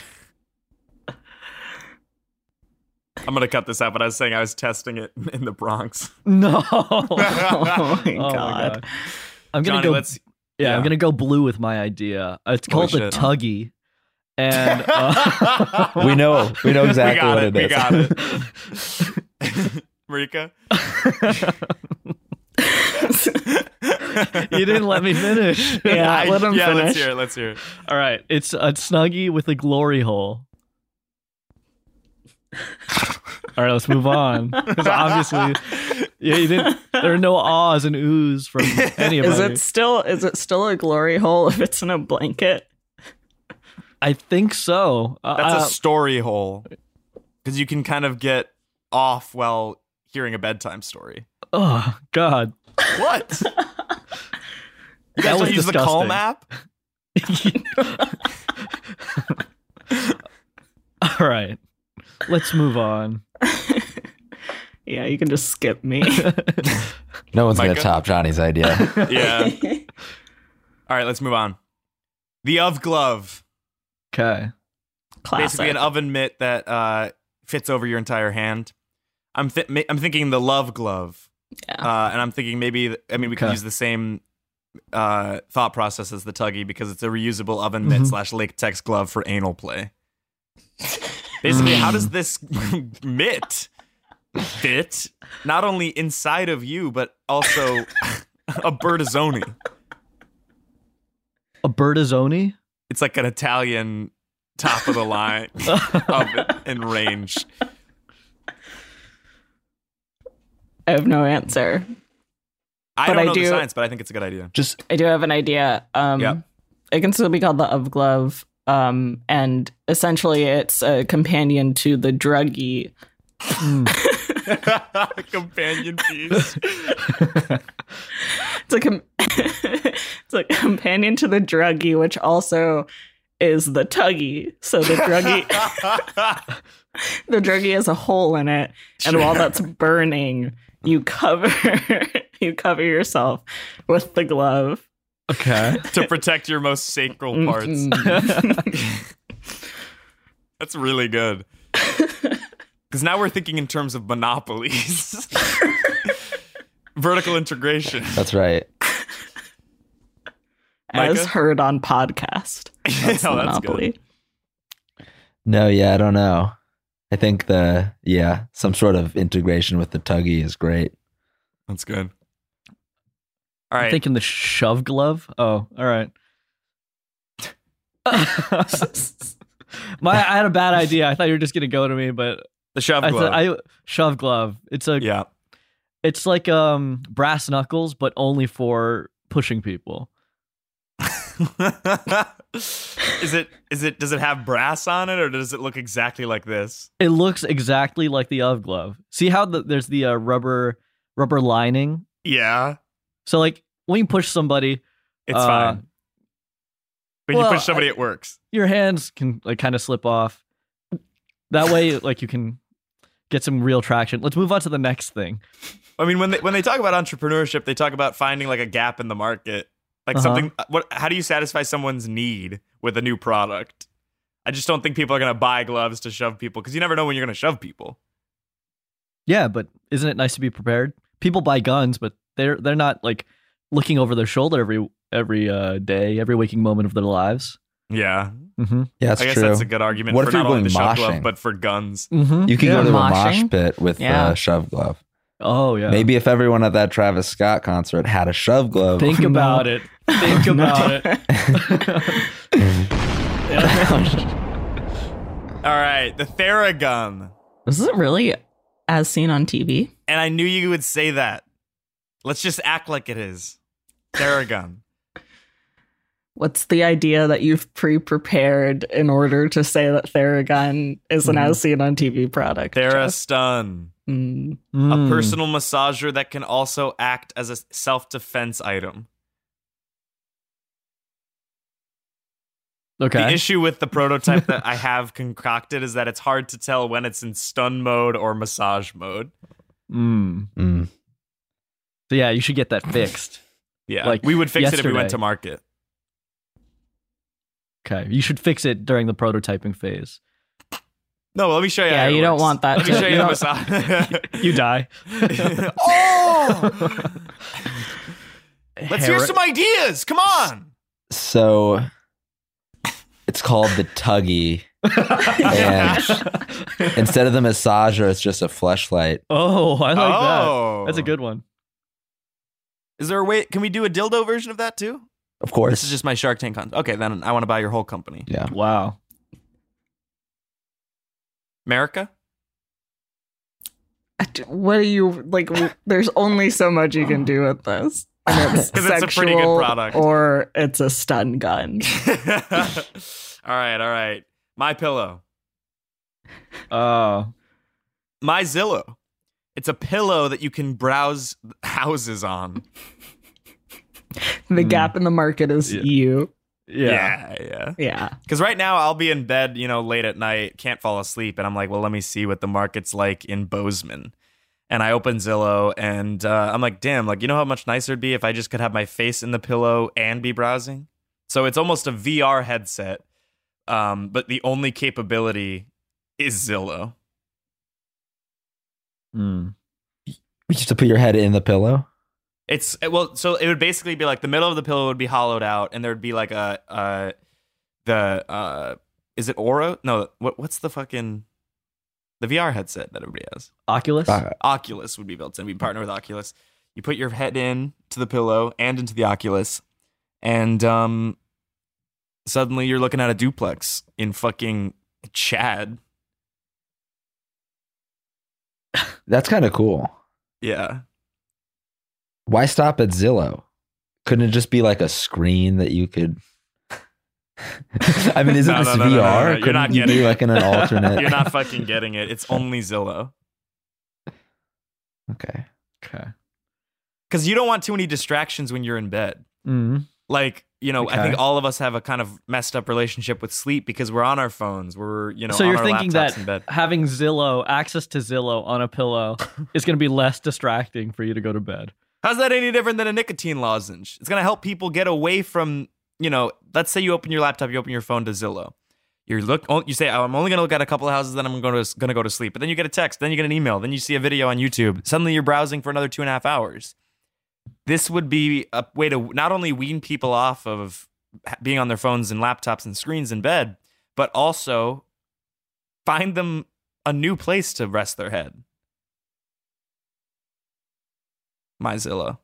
I'm gonna cut this out, but I was saying I was testing it in the Bronx. No. Oh my god. I'm gonna Johnny, go. I'm gonna go blue with my idea. It's called the Tuggy. And we know exactly what it is. We got it. Marika? You didn't let me finish. Yeah, let him finish. Let's hear it. All right. It's a Snuggie with a glory hole. All right, let's move on. Because obviously, there are no ahs and oohs from anybody. Is it still a glory hole if it's in a blanket? I think so. That's a story hole. Because you can kind of get off while hearing a bedtime story. Oh, God. What? You guys don't use the Calm app? All right. Let's move on. Yeah, you can just skip me. No one's going Micah? to top Johnny's idea. Yeah. All right, let's move on. The Of Glove. Okay. Classic. Basically an oven mitt that fits over your entire hand. I'm thinking the Love Glove. Yeah. And I'm thinking maybe, we could Okay. use the same thought process as the Tuggy because it's a reusable oven mitt / latex glove for anal play. Basically, how does this mitt fit not only inside of you, but also a Bertazzoni? A Bertazzoni? It's like an Italian top of the line oven in range. I have no answer. I But don't I know the do- science, but I think it's a good idea. Just I do have an idea. Yep. It can still be called the Of Glove. And essentially it's a companion to the druggie. Companion piece. It's a companion to the druggie, which also is the tuggy. So the druggie has a hole in it, and while that's burning, you cover yourself with the glove. Okay. To protect your most sacral parts. That's really good. Because now we're thinking in terms of monopolies. Vertical integration. that's right. As Micah? heard on podcast. That's the Oh, that's monopoly. No, I don't know. I think some sort of integration with the Tuggy is great. That's good. All right. I'm thinking the shove glove. Oh, all right. I had a bad idea. I thought you were just gonna go to me, but The shove glove. shove glove. It's Yeah. It's like brass knuckles, but only for pushing people. Does it have brass on it, or does it look exactly like this? It looks exactly like the Of glove. See how there's the rubber lining. Yeah. So like when you push somebody, It's fine. When you well, push somebody, it works. your hands can like kind of slip off. That way, like you can get some real traction. Let's move on to the next thing. I mean, when they talk about entrepreneurship, they talk about finding like a gap in the market, like Uh-huh. something. How do you satisfy someone's need with a new product? I just don't think people are gonna buy gloves to shove people because you never know when you're gonna shove people. Yeah, but isn't it nice to be prepared? People buy guns, but they're not like looking over their shoulder every day, every waking moment of their lives. Yeah, Mm-hmm. Yeah, that's I guess true. that's a good argument What for if you're not only the going shove glove moshing? but for guns. Mm-hmm. You could Yeah, go to a moshing. mosh pit with Yeah. a shove glove. Oh yeah. Maybe if everyone at that Travis Scott concert had a shove glove. Think about it. Think about it. All right, the Theragun, Is it really as seen on TV? and I knew you would say that. Let's just act like it is. Theragun. What's the idea that you've pre-prepared in order to say that Theragun is an as seen on TV product? Jeff? Therastun. Mm. A personal massager that can also act as a self-defense item. Okay. The issue with the prototype that I have concocted is that it's hard to tell when it's in stun mode or massage mode. Mm. So yeah, you should get that fixed. Yeah, Like we would fix it if we yesterday. went to market. Okay. You should fix it during the prototyping phase. No, let me show you. Yeah, how it you don't works. want that Let me to- show you you the don't- massage. You die. Oh! Let's hear some ideas. Come on. So it's called the Tuggy. And instead of the massager, it's just a fleshlight. Oh, I like Oh. that. That's a good one. Is there a way? Can we do a dildo version of that too? Of course. This is just my Shark Tank content. Okay, then I want to buy your whole company. Yeah. Wow. America? What do you like? There's only so much you can do with this. And it's 'Cause it's a pretty good sexual product. or it's a stun gun. All right. My Pillow. Oh. My Zillow. It's a pillow that you can browse houses on. The gap in the market is you. Yeah. Yeah. Because right now I'll be in bed, late at night, can't fall asleep, and I'm like, well, let me see what the market's like in Bozeman. And I open Zillow, and I'm like, damn, like, you know how much nicer it'd be if I just could have my face in the pillow and be browsing? So it's almost a VR headset, but the only capability is Zillow. You used to put your head in the pillow? So it would basically be like the middle of the pillow would be hollowed out, and there would be like is it Aura? No, what's the VR headset that everybody has? Oculus? Oculus would be built in. We partner with Oculus. You put your head in to the pillow and into the Oculus, and suddenly you're looking at a duplex in fucking Chad. That's kind of cool. Yeah. Why stop at Zillow? Couldn't it just be like a screen that you could... I mean, isn't this VR? You're not getting it. Like in an alternate... You're not fucking getting it. It's only Zillow. Okay. Because you don't want too many distractions when you're in bed. Mm-hmm. Like, I think all of us have a kind of messed up relationship with sleep because we're on our phones. We're, so on you're our thinking laptops that in bed. having access to Zillow on a pillow is going to be less distracting for you to go to bed. How's that any different than a nicotine lozenge? It's going to help people get away from, let's say you open your laptop, you open your phone to Zillow. You say, I'm only going to look at a couple of houses, then I'm going to go to sleep. But then you get a text, then you get an email, then you see a video on YouTube. Suddenly you're browsing for another 2.5 hours. This would be a way to not only wean people off of being on their phones and laptops and screens in bed, but also find them a new place to rest their head. My Zillow.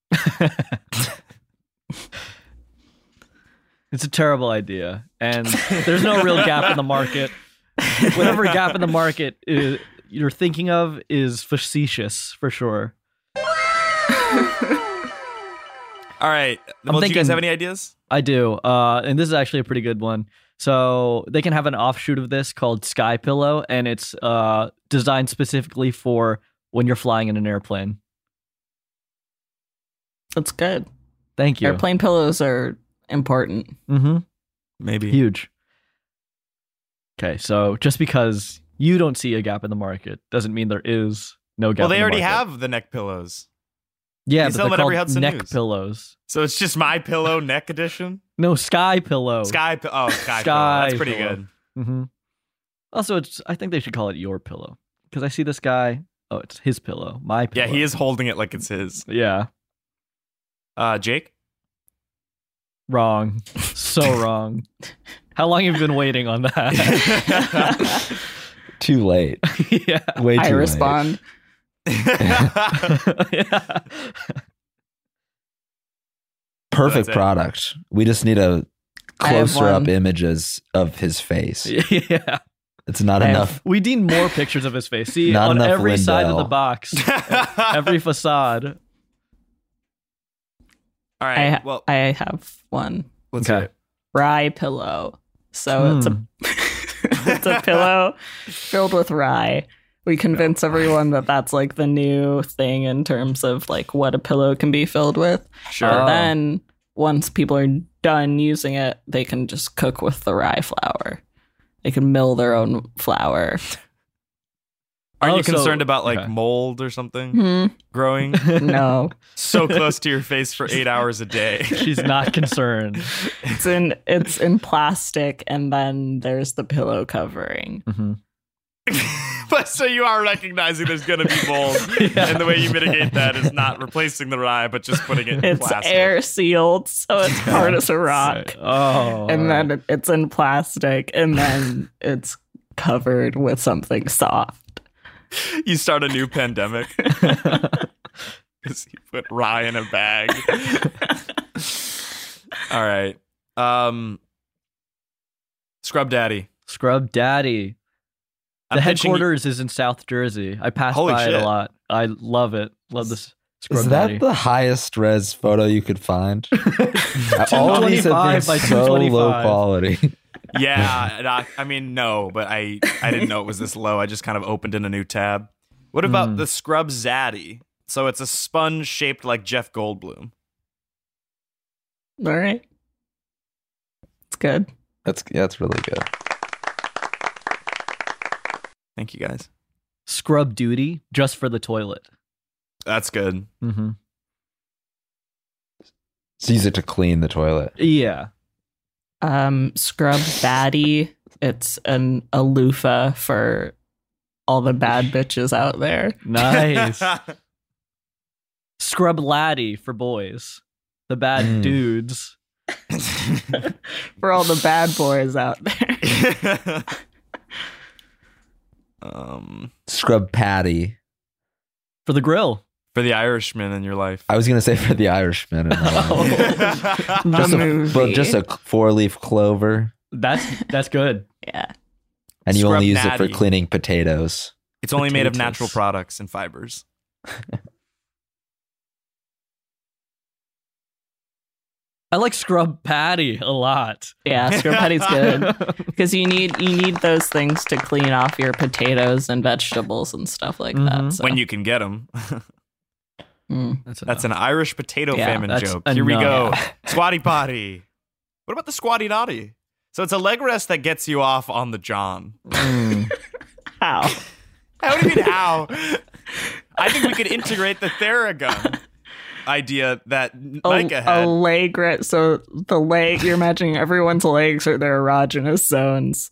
It's a terrible idea, and there's no real gap in the market. Whatever gap in the market you're thinking of is facetious, for sure. All right. Well, do you guys have any ideas? I do, and this is actually a pretty good one. So they can have an offshoot of this called Sky Pillow, and it's designed specifically for when you're flying in an airplane. That's good. Thank you. Airplane pillows are important. Mm-hmm. Maybe. Huge. Okay, so just because you don't see a gap in the market doesn't mean there is no gap in the market. Well, they already have the neck pillows. Yeah, but they're called neck News. pillows. So it's just My Pillow neck edition? No, Sky Pillow. Sky Pillow. That's pretty good. Mm-hmm. Also, I think they should call it Your Pillow. Because I see this guy. Oh, it's his pillow. My pillow. Yeah, he is holding it like it's his. Yeah. Jake? Wrong. So wrong. How long have you been waiting on that? Too late. Yeah. Way too late. I respond. Yeah. Perfect product. We just need a closer up images of his face. Yeah. It's not enough. We need more pictures of his face. See, Not on enough every side of Lindell. the box, every facade. All right. Well, I have one. let's hear it. Rye pillow. So it's a pillow filled with rye. We convince everyone that that's like the new thing in terms of like what a pillow can be filled with. Sure. And then once people are done using it, they can just cook with the rye flour. They can mill their own flour. Are you concerned about like mold or something growing No. so close to your face for 8 hours a day? She's not concerned. It's in plastic, and then there's the pillow covering. Mm-hmm. But so you are recognizing there's going to be mold, and the way you mitigate that is not replacing the rye, but just putting it in It's plastic. air sealed, so it's hard as a rock. Oh. And then it's in plastic, and then it's covered with something soft. You start a new pandemic because you put rye in a bag. All right. Scrub Daddy. Scrub Daddy. The headquarters is in South Jersey. I pass by it a lot. I love it. Love this Scrub Is that Daddy. the highest res photo you could find? All of these have been 225 by so 225. low quality. Yeah, I mean, no, but I didn't know it was this low. I just kind of opened in a new tab. What about the Scrub Zaddy? So it's a sponge shaped like Jeff Goldblum. All right. It's good. That's really good. Thank you, guys. scrub duty just for the toilet. That's good. Mm-hmm. So use it to clean the toilet. Yeah. Scrub baddie. It's a loofah for all the bad bitches out there. Nice. Scrub laddie for boys. The bad dudes. For all the bad boys out there. Scrub patty. For the grill. For the Irishman in your life. I was going to say for the Irishman. Just a 4-leaf clover. That's good. Yeah. And you Scrub only use natty. it for cleaning potatoes. It's only made of natural products and fibers. I like scrub patty a lot. Yeah, scrub patty's good because you need those things to clean off your potatoes and vegetables and stuff like that. So. When you can get them. That's an Irish potato Yeah, famine that's joke. Here we enough. go. Squatty potty. What about the squatty naughty? So it's a leg rest that gets you off on the John. How? How do you mean how? I think we could integrate the Theragun idea that Micah had. A leg rest. So the leg, you're imagining everyone's legs are their erogenous zones.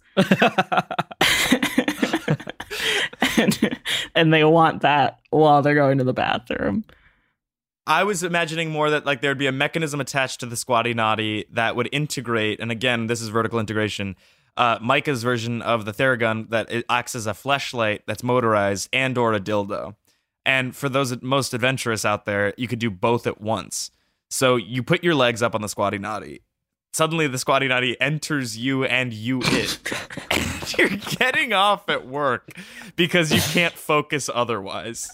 and they want that while they're going to the bathroom. I was imagining more that like there'd be a mechanism attached to the squatty naughty that would integrate, and again, this is vertical integration, Micah's version of the Theragun that it acts as a fleshlight that's motorized and or a dildo. And for those most adventurous out there, you could do both at once. So you put your legs up on the squatty naughty. Suddenly the squatty naughty enters you and you it. And you're getting off at work because you can't focus otherwise.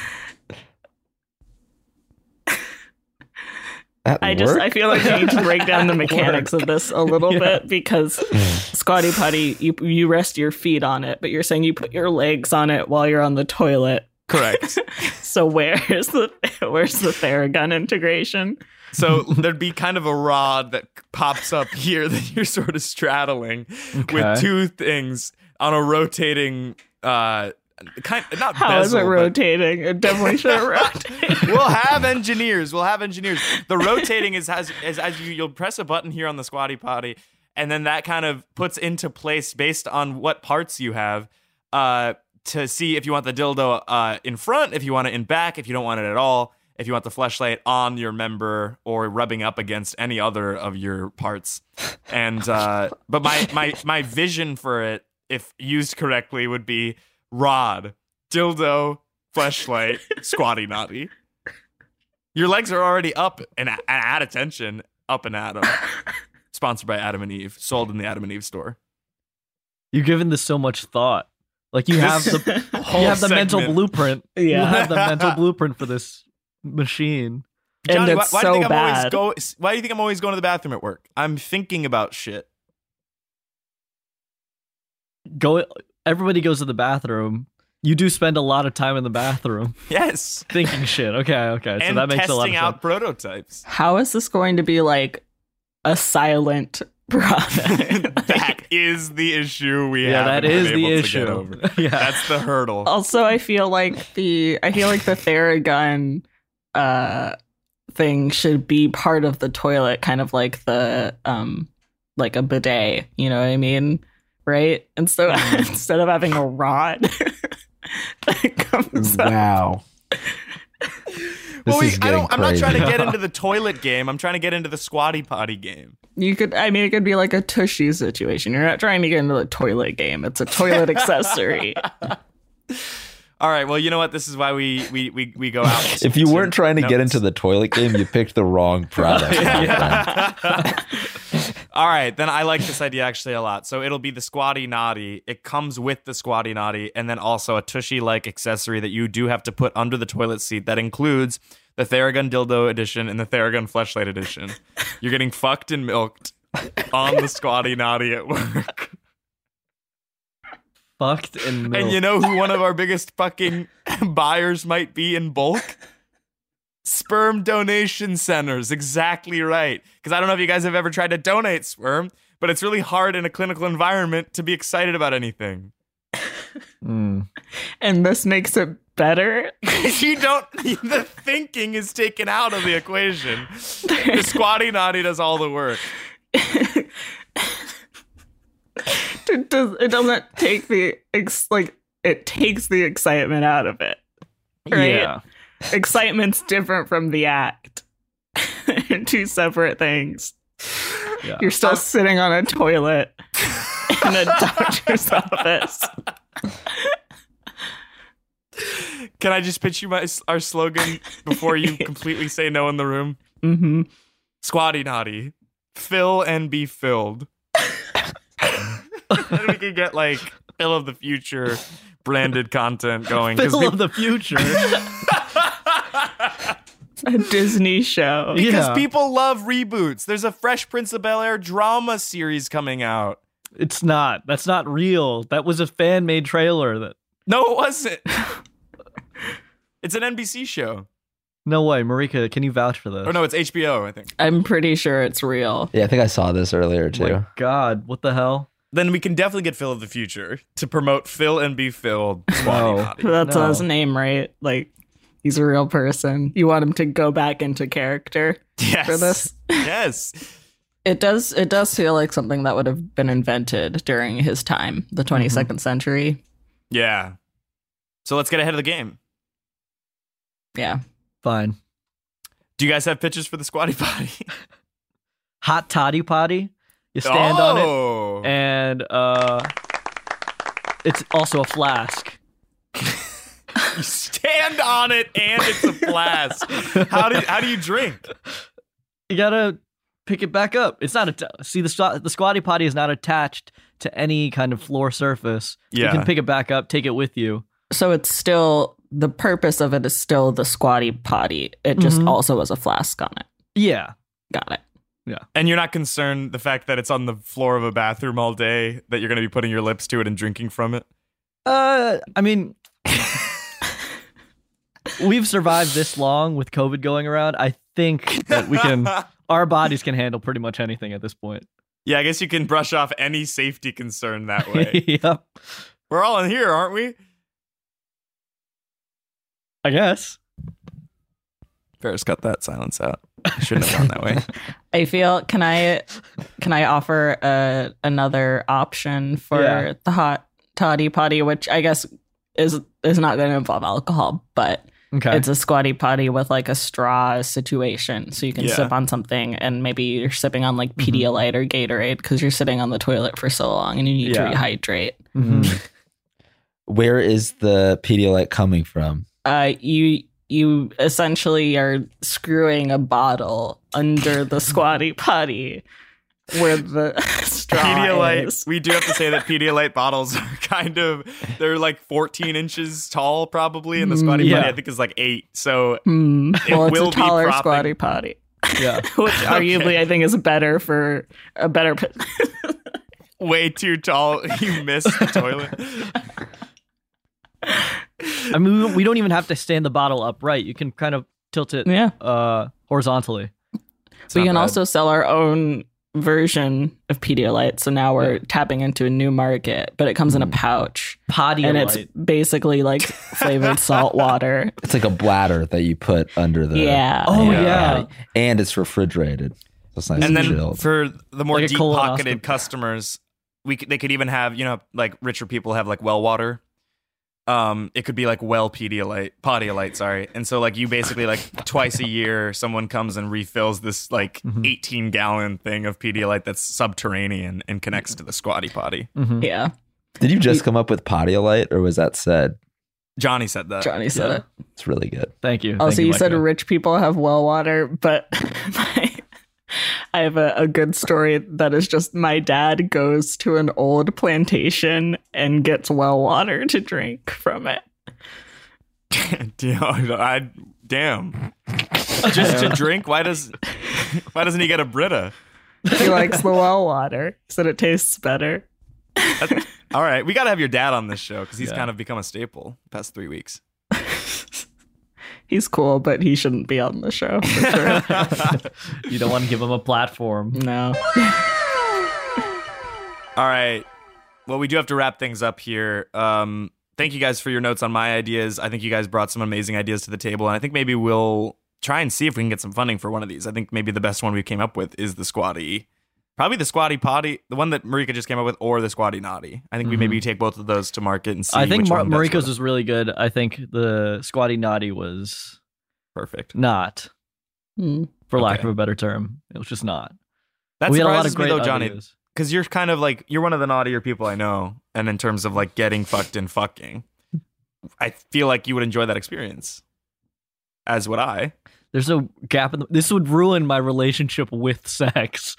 I feel like we need to break down the mechanics of this a little bit because Squatty Potty, you rest your feet on it, but you're saying you put your legs on it while you're on the toilet. Correct. So where's the Theragun integration? So there'd be kind of a rod that pops up here that you're sort of straddling with two things on a rotating not How bezel, is it rotating? It definitely should rotate. We'll have engineers. The rotating is as you'll press a button here on the Squatty Potty, and then that kind of puts into place based on what parts you have to see if you want the dildo in front, if you want it in back, if you don't want it at all, if you want the fleshlight on your member or rubbing up against any other of your parts. And but my vision for it, if used correctly, would be rod, dildo, fleshlight, squatty naughty. Your legs are already up and at attention, up and at them. Sponsored by Adam and Eve, sold in the Adam and Eve store. You've given this so much thought. Like you have the mental blueprint. Yeah. You have the mental blueprint for this machine. Johnny, And it's why do you so think bad. why do you think I'm always going to the bathroom at work? I'm thinking about shit. Everybody goes to the bathroom. You do spend a lot of time in the bathroom Yes. thinking shit. Okay. So And that makes a lot of testing sense. out prototypes. How is this going to be like a silent product? That is the issue we Yeah, haven't that is been the able to issue. get over. Yeah. That's the hurdle. Also, I feel like the Theragun thing should be part of the toilet, kind of like the like a bidet. You know what I mean? Right? And so instead of having a rod that comes up. Wow. Well, This is getting I'm not trying to crazy. get into the toilet game. I'm trying to get into the squatty potty game. It could be like a tushy situation. You're not trying to get into the toilet game. It's a toilet accessory. All right. Well, you know what? This is why we go out. If you weren't trying to get notes. into the toilet game, you picked the wrong product. All right, then I like this idea actually a lot. So it'll be the squatty naughty. It comes with the squatty naughty, and then also a tushy-like accessory that you do have to put under the toilet seat. That includes the Theragun dildo edition and the Theragun fleshlight edition. You're getting fucked and milked on the squatty naughty at work. Fucked and milk. And you know who one of our biggest fucking buyers might be in bulk? Sperm donation centers. Exactly right. Because I don't know if you guys have ever tried to donate sperm, but it's really hard in a clinical environment to be excited about anything. And And this makes it better. The thinking is taken out of the equation. The squatty naughty does all the work. It doesn't take it takes the excitement out of it. Right? Yeah. Excitement's different from the act. Two separate things. Yeah. You're still sitting on a toilet in a doctor's office. Can I just pitch you our slogan before you completely say no in the room? Mm-hmm. Squatty naughty. Fill and be filled. And we can get like Phil of the Future branded content going. Phil of the Future. A Disney show. Because people love reboots. There's a Fresh Prince of Bel-Air drama series coming out. It's not. That's not real. That was a fan-made trailer. No, it wasn't. It's an NBC show. No way. Marika, can you vouch for this? Or no, it's HBO, I think. I'm pretty sure it's real. Yeah, I think I saw this earlier too. Oh my God, what the hell? Then we can definitely get Phil of the Future to promote Phil and be filled. Squatty naughty. That's his name, right? Like, he's a real person. You want him to go back into character for this? Yes. It does feel like something that would have been invented during his time, the 22nd century. Yeah. So let's get ahead of the game. Yeah. Fine. Do you guys have pitches for the Squatty Potty? Hot toddy potty. You stand on it, and it's also a flask. You stand on it, and it's a flask. How do you drink? You gotta pick it back up. It's not the Squatty Potty is not attached to any kind of floor surface. Yeah. You can pick it back up, take it with you. So it's still, the purpose of it is still the Squatty Potty. It just also has a flask on it. Yeah. Got it. Yeah. And you're not concerned the fact that it's on the floor of a bathroom all day, that you're going to be putting your lips to it and drinking from it? I mean, we've survived this long with COVID going around. I think that our bodies can handle pretty much anything at this point. Yeah, I guess you can brush off any safety concern that way. Yep. We're all in here, aren't we? I guess. Ferris, cut that silence out. I shouldn't have gone that way. I feel, can I offer another option for the hot toddy potty, which I guess is not going to involve alcohol, but it's a Squatty Potty with like a straw situation, so you can sip on something, and maybe you're sipping on like Pedialyte or Gatorade because you're sitting on the toilet for so long and you need to rehydrate. Where is the Pedialyte coming from? You essentially are screwing a bottle under the Squatty Potty where the straw Pedialyte is. We do have to say that Pedialyte bottles are they're like 14 inches tall probably, and the Squatty Potty I think is like 8. So it well, will it's a taller be propping. Squatty Potty. Yeah. Which arguably I think is better for a better way too tall. You missed the toilet. I mean, we don't even have to stand the bottle upright. You can kind of tilt it horizontally. We can also sell our own version of Pedialyte. So now we're tapping into a new market, but it comes in a pouch. Podialyte. And it's basically like flavored salt water. It's like a bladder that you put under the yeah. And it's refrigerated. So it's nice and then chilled. for the more Like a deep-pocketed colonoscopy. customers, they could even have, like richer people have like well water. It could be like Podialyte, sorry. And so like you basically like twice a year, someone comes and refills this like 18-gallon thing of Pedialyte that's subterranean and connects to the Squatty Potty. Yeah. Did you just come up with Podialyte, or was that said? Johnny said that. Johnny said it. It's really good. Thank you. Also, Thank you said Micah. rich people have well water, but I have a good story that is just my dad goes to an old plantation and gets well water to drink from it. Damn. Just to drink? Why doesn't he get a Brita? He likes the well water. He said it tastes better. All right, we got to have your dad on this show because he's kind of become a staple the past 3 weeks. He's cool, but he shouldn't be on the show. For sure. You don't want to give him a platform. No. All right. Well, we do have to wrap things up here. thank you guys for your notes on my ideas. I think you guys brought some amazing ideas to the table, and I think maybe we'll try and see if we can get some funding for one of these. I think maybe the best one we came up with is the Squatty. Probably the Squatty Potty, the one that Marika just came up with, or the Squatty Naughty. I think we maybe take both of those to market and see. I think which one does Marika's better. was really good. I think the Squatty Naughty was Perfect. not, for lack Okay. of a better term. It was just not. That We had a lot surprises of me great though, Johnny, ideas. because you're kind of like, you're one of the naughtier people I know. And in terms of like getting fucked and fucking, I feel like you would enjoy that experience. As would I. There's a gap in this would ruin my relationship with sex.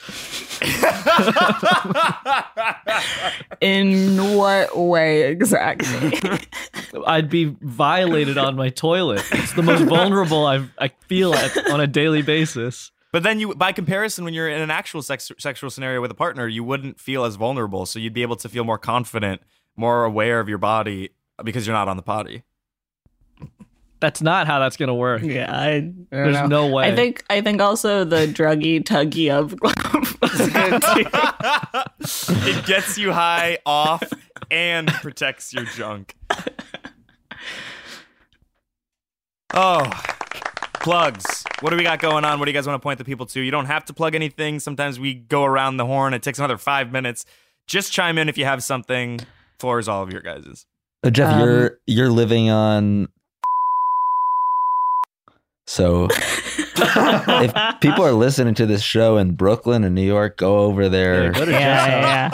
In what way exactly? I'd be violated on my toilet. It's the most vulnerable I feel on a daily basis. But then you, by comparison, when you're in an actual sexual scenario with a partner, you wouldn't feel as vulnerable. So you'd be able to feel more confident, more aware of your body because you're not on the potty. That's not how that's gonna work. Yeah, I don't There's know. no way. I think also the druggy tuggy of glove was good too. It gets you high off and protects your junk. Oh, plugs. What do we got going on? What do you guys want to point the people to? You don't have to plug anything. Sometimes we go around the horn. It takes another 5 minutes. Just chime in if you have something. Floor is all of your guys's. Jeff, you're living on. So if people are listening to this show in Brooklyn and New York, go over there. Go to Jeff's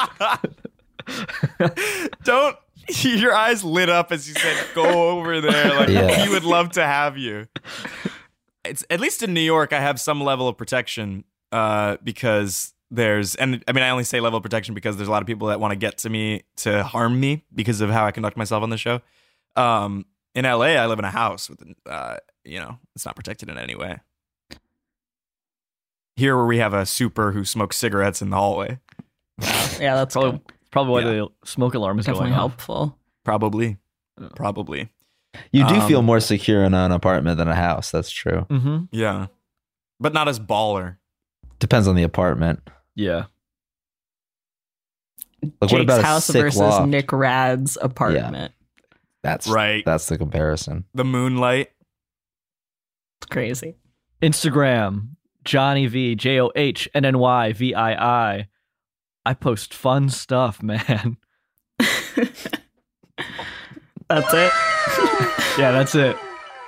house. Don't. Your eyes lit up as you said, "Go over there." Like Yeah. he would love to have you. It's at least in New York, I have some level of protection because there's, and I mean, I only say level of protection because there's a lot of people that want to get to me to harm me because of how I conduct myself on the show. In LA, I live in a house with, it's not protected in any way. Here, where we have a super who smokes cigarettes in the hallway, Yeah, that's Probably why Yeah. the smoke alarm is definitely going off. helpful. probably. You do feel more secure in an apartment than a house. That's true. Mm-hmm. Yeah, but not as baller. Depends on the apartment. Yeah. Like, what Jake's about a house sick versus loft? Nick Rad's apartment. That's Right. That's the comparison. The moonlight. It's crazy. Instagram, Johnny V, JOHNNYVII. I post fun stuff, man. That's it. Yeah, that's it.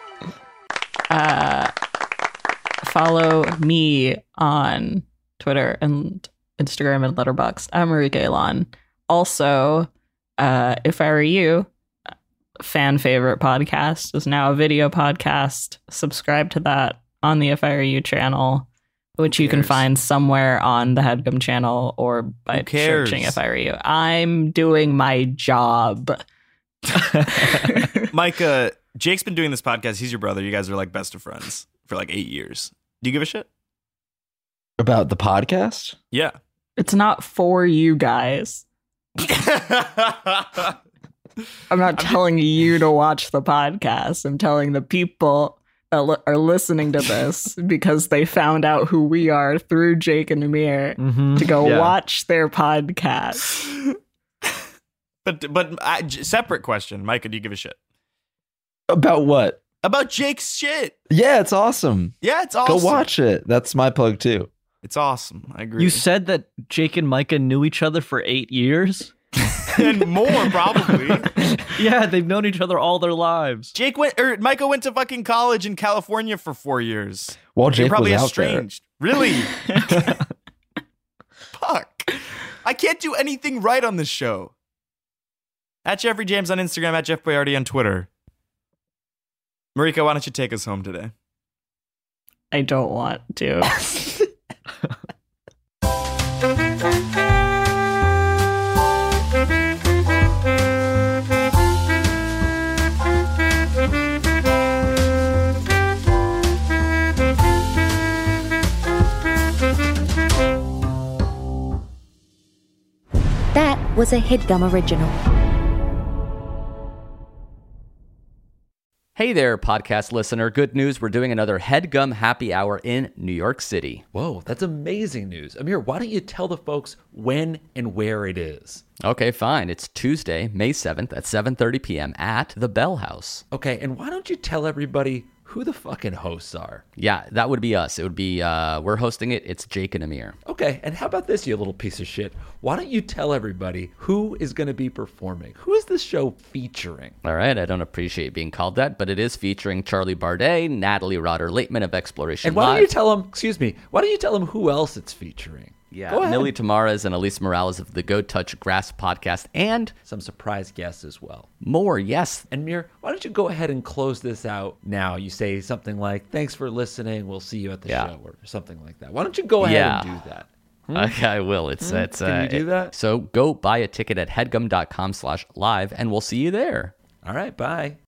Follow me on Twitter and Instagram and Letterboxd. I'm Marika Elon. Also, If I Were You, fan favorite podcast, is now a video podcast. Subscribe to that on the If I Were You channel, which you can find somewhere on the HeadGum channel or by searching If I Were You. I'm doing my job. Micah, Jake's been doing this podcast. He's your brother. You guys are like best of friends for like 8 years. Do you give a shit? About the podcast? Yeah. It's not for you guys. I'm not telling you to watch the podcast. I'm telling the people that are listening to this because they found out who we are through Jake and Amir to go watch their podcast. But separate question, Micah, do you give a shit? About what? About Jake's shit. Yeah, it's awesome. Yeah, it's awesome. Go watch it. That's my plug too. It's awesome. I agree. You said that Jake and Micah knew each other for 8 years? And more, probably. Yeah, they've known each other all their lives. Micah went to fucking college in California for 4 years. Well, They're Jake probably was out estranged. Really? Fuck. I can't do anything right on this show. At Jeffrey James on Instagram, at Jeff Boyardi on Twitter. Marika, why don't you take us home today? I don't want to. That was a HeadGum original. Hey there, podcast listener. Good news. We're doing another HeadGum Happy Hour in New York City. Whoa, that's amazing news. Amir, why don't you tell the folks when and where it is? Okay, fine. It's Tuesday, May 7th at 7:30 p.m. at the Bell House. Okay, and why don't you tell everybody who the fucking hosts are? Yeah, that would be us. It would be, we're hosting it. It's Jake and Amir. Okay, and how about this, you little piece of shit? Why don't you tell everybody who is going to be performing? Who is this show featuring? All right, I don't appreciate being called that, but it is featuring Charlie Bardet, Natalie Rotter-Laitman of Exploration And why Live. don't you tell them, why don't you tell them who else it's featuring? Yeah, Go ahead. Millie Tamares and Elise Morales of the Go Touch Grass podcast, and Some surprise guests as well. more, yes. And Mir, why don't you go ahead and close this out now? You say something like, thanks for listening. We'll see you at the show or something like that. Why don't you go ahead and do that? Okay, I will. Can you do that? So go buy a ticket at headgum.com/live and we'll see you there. All right, bye.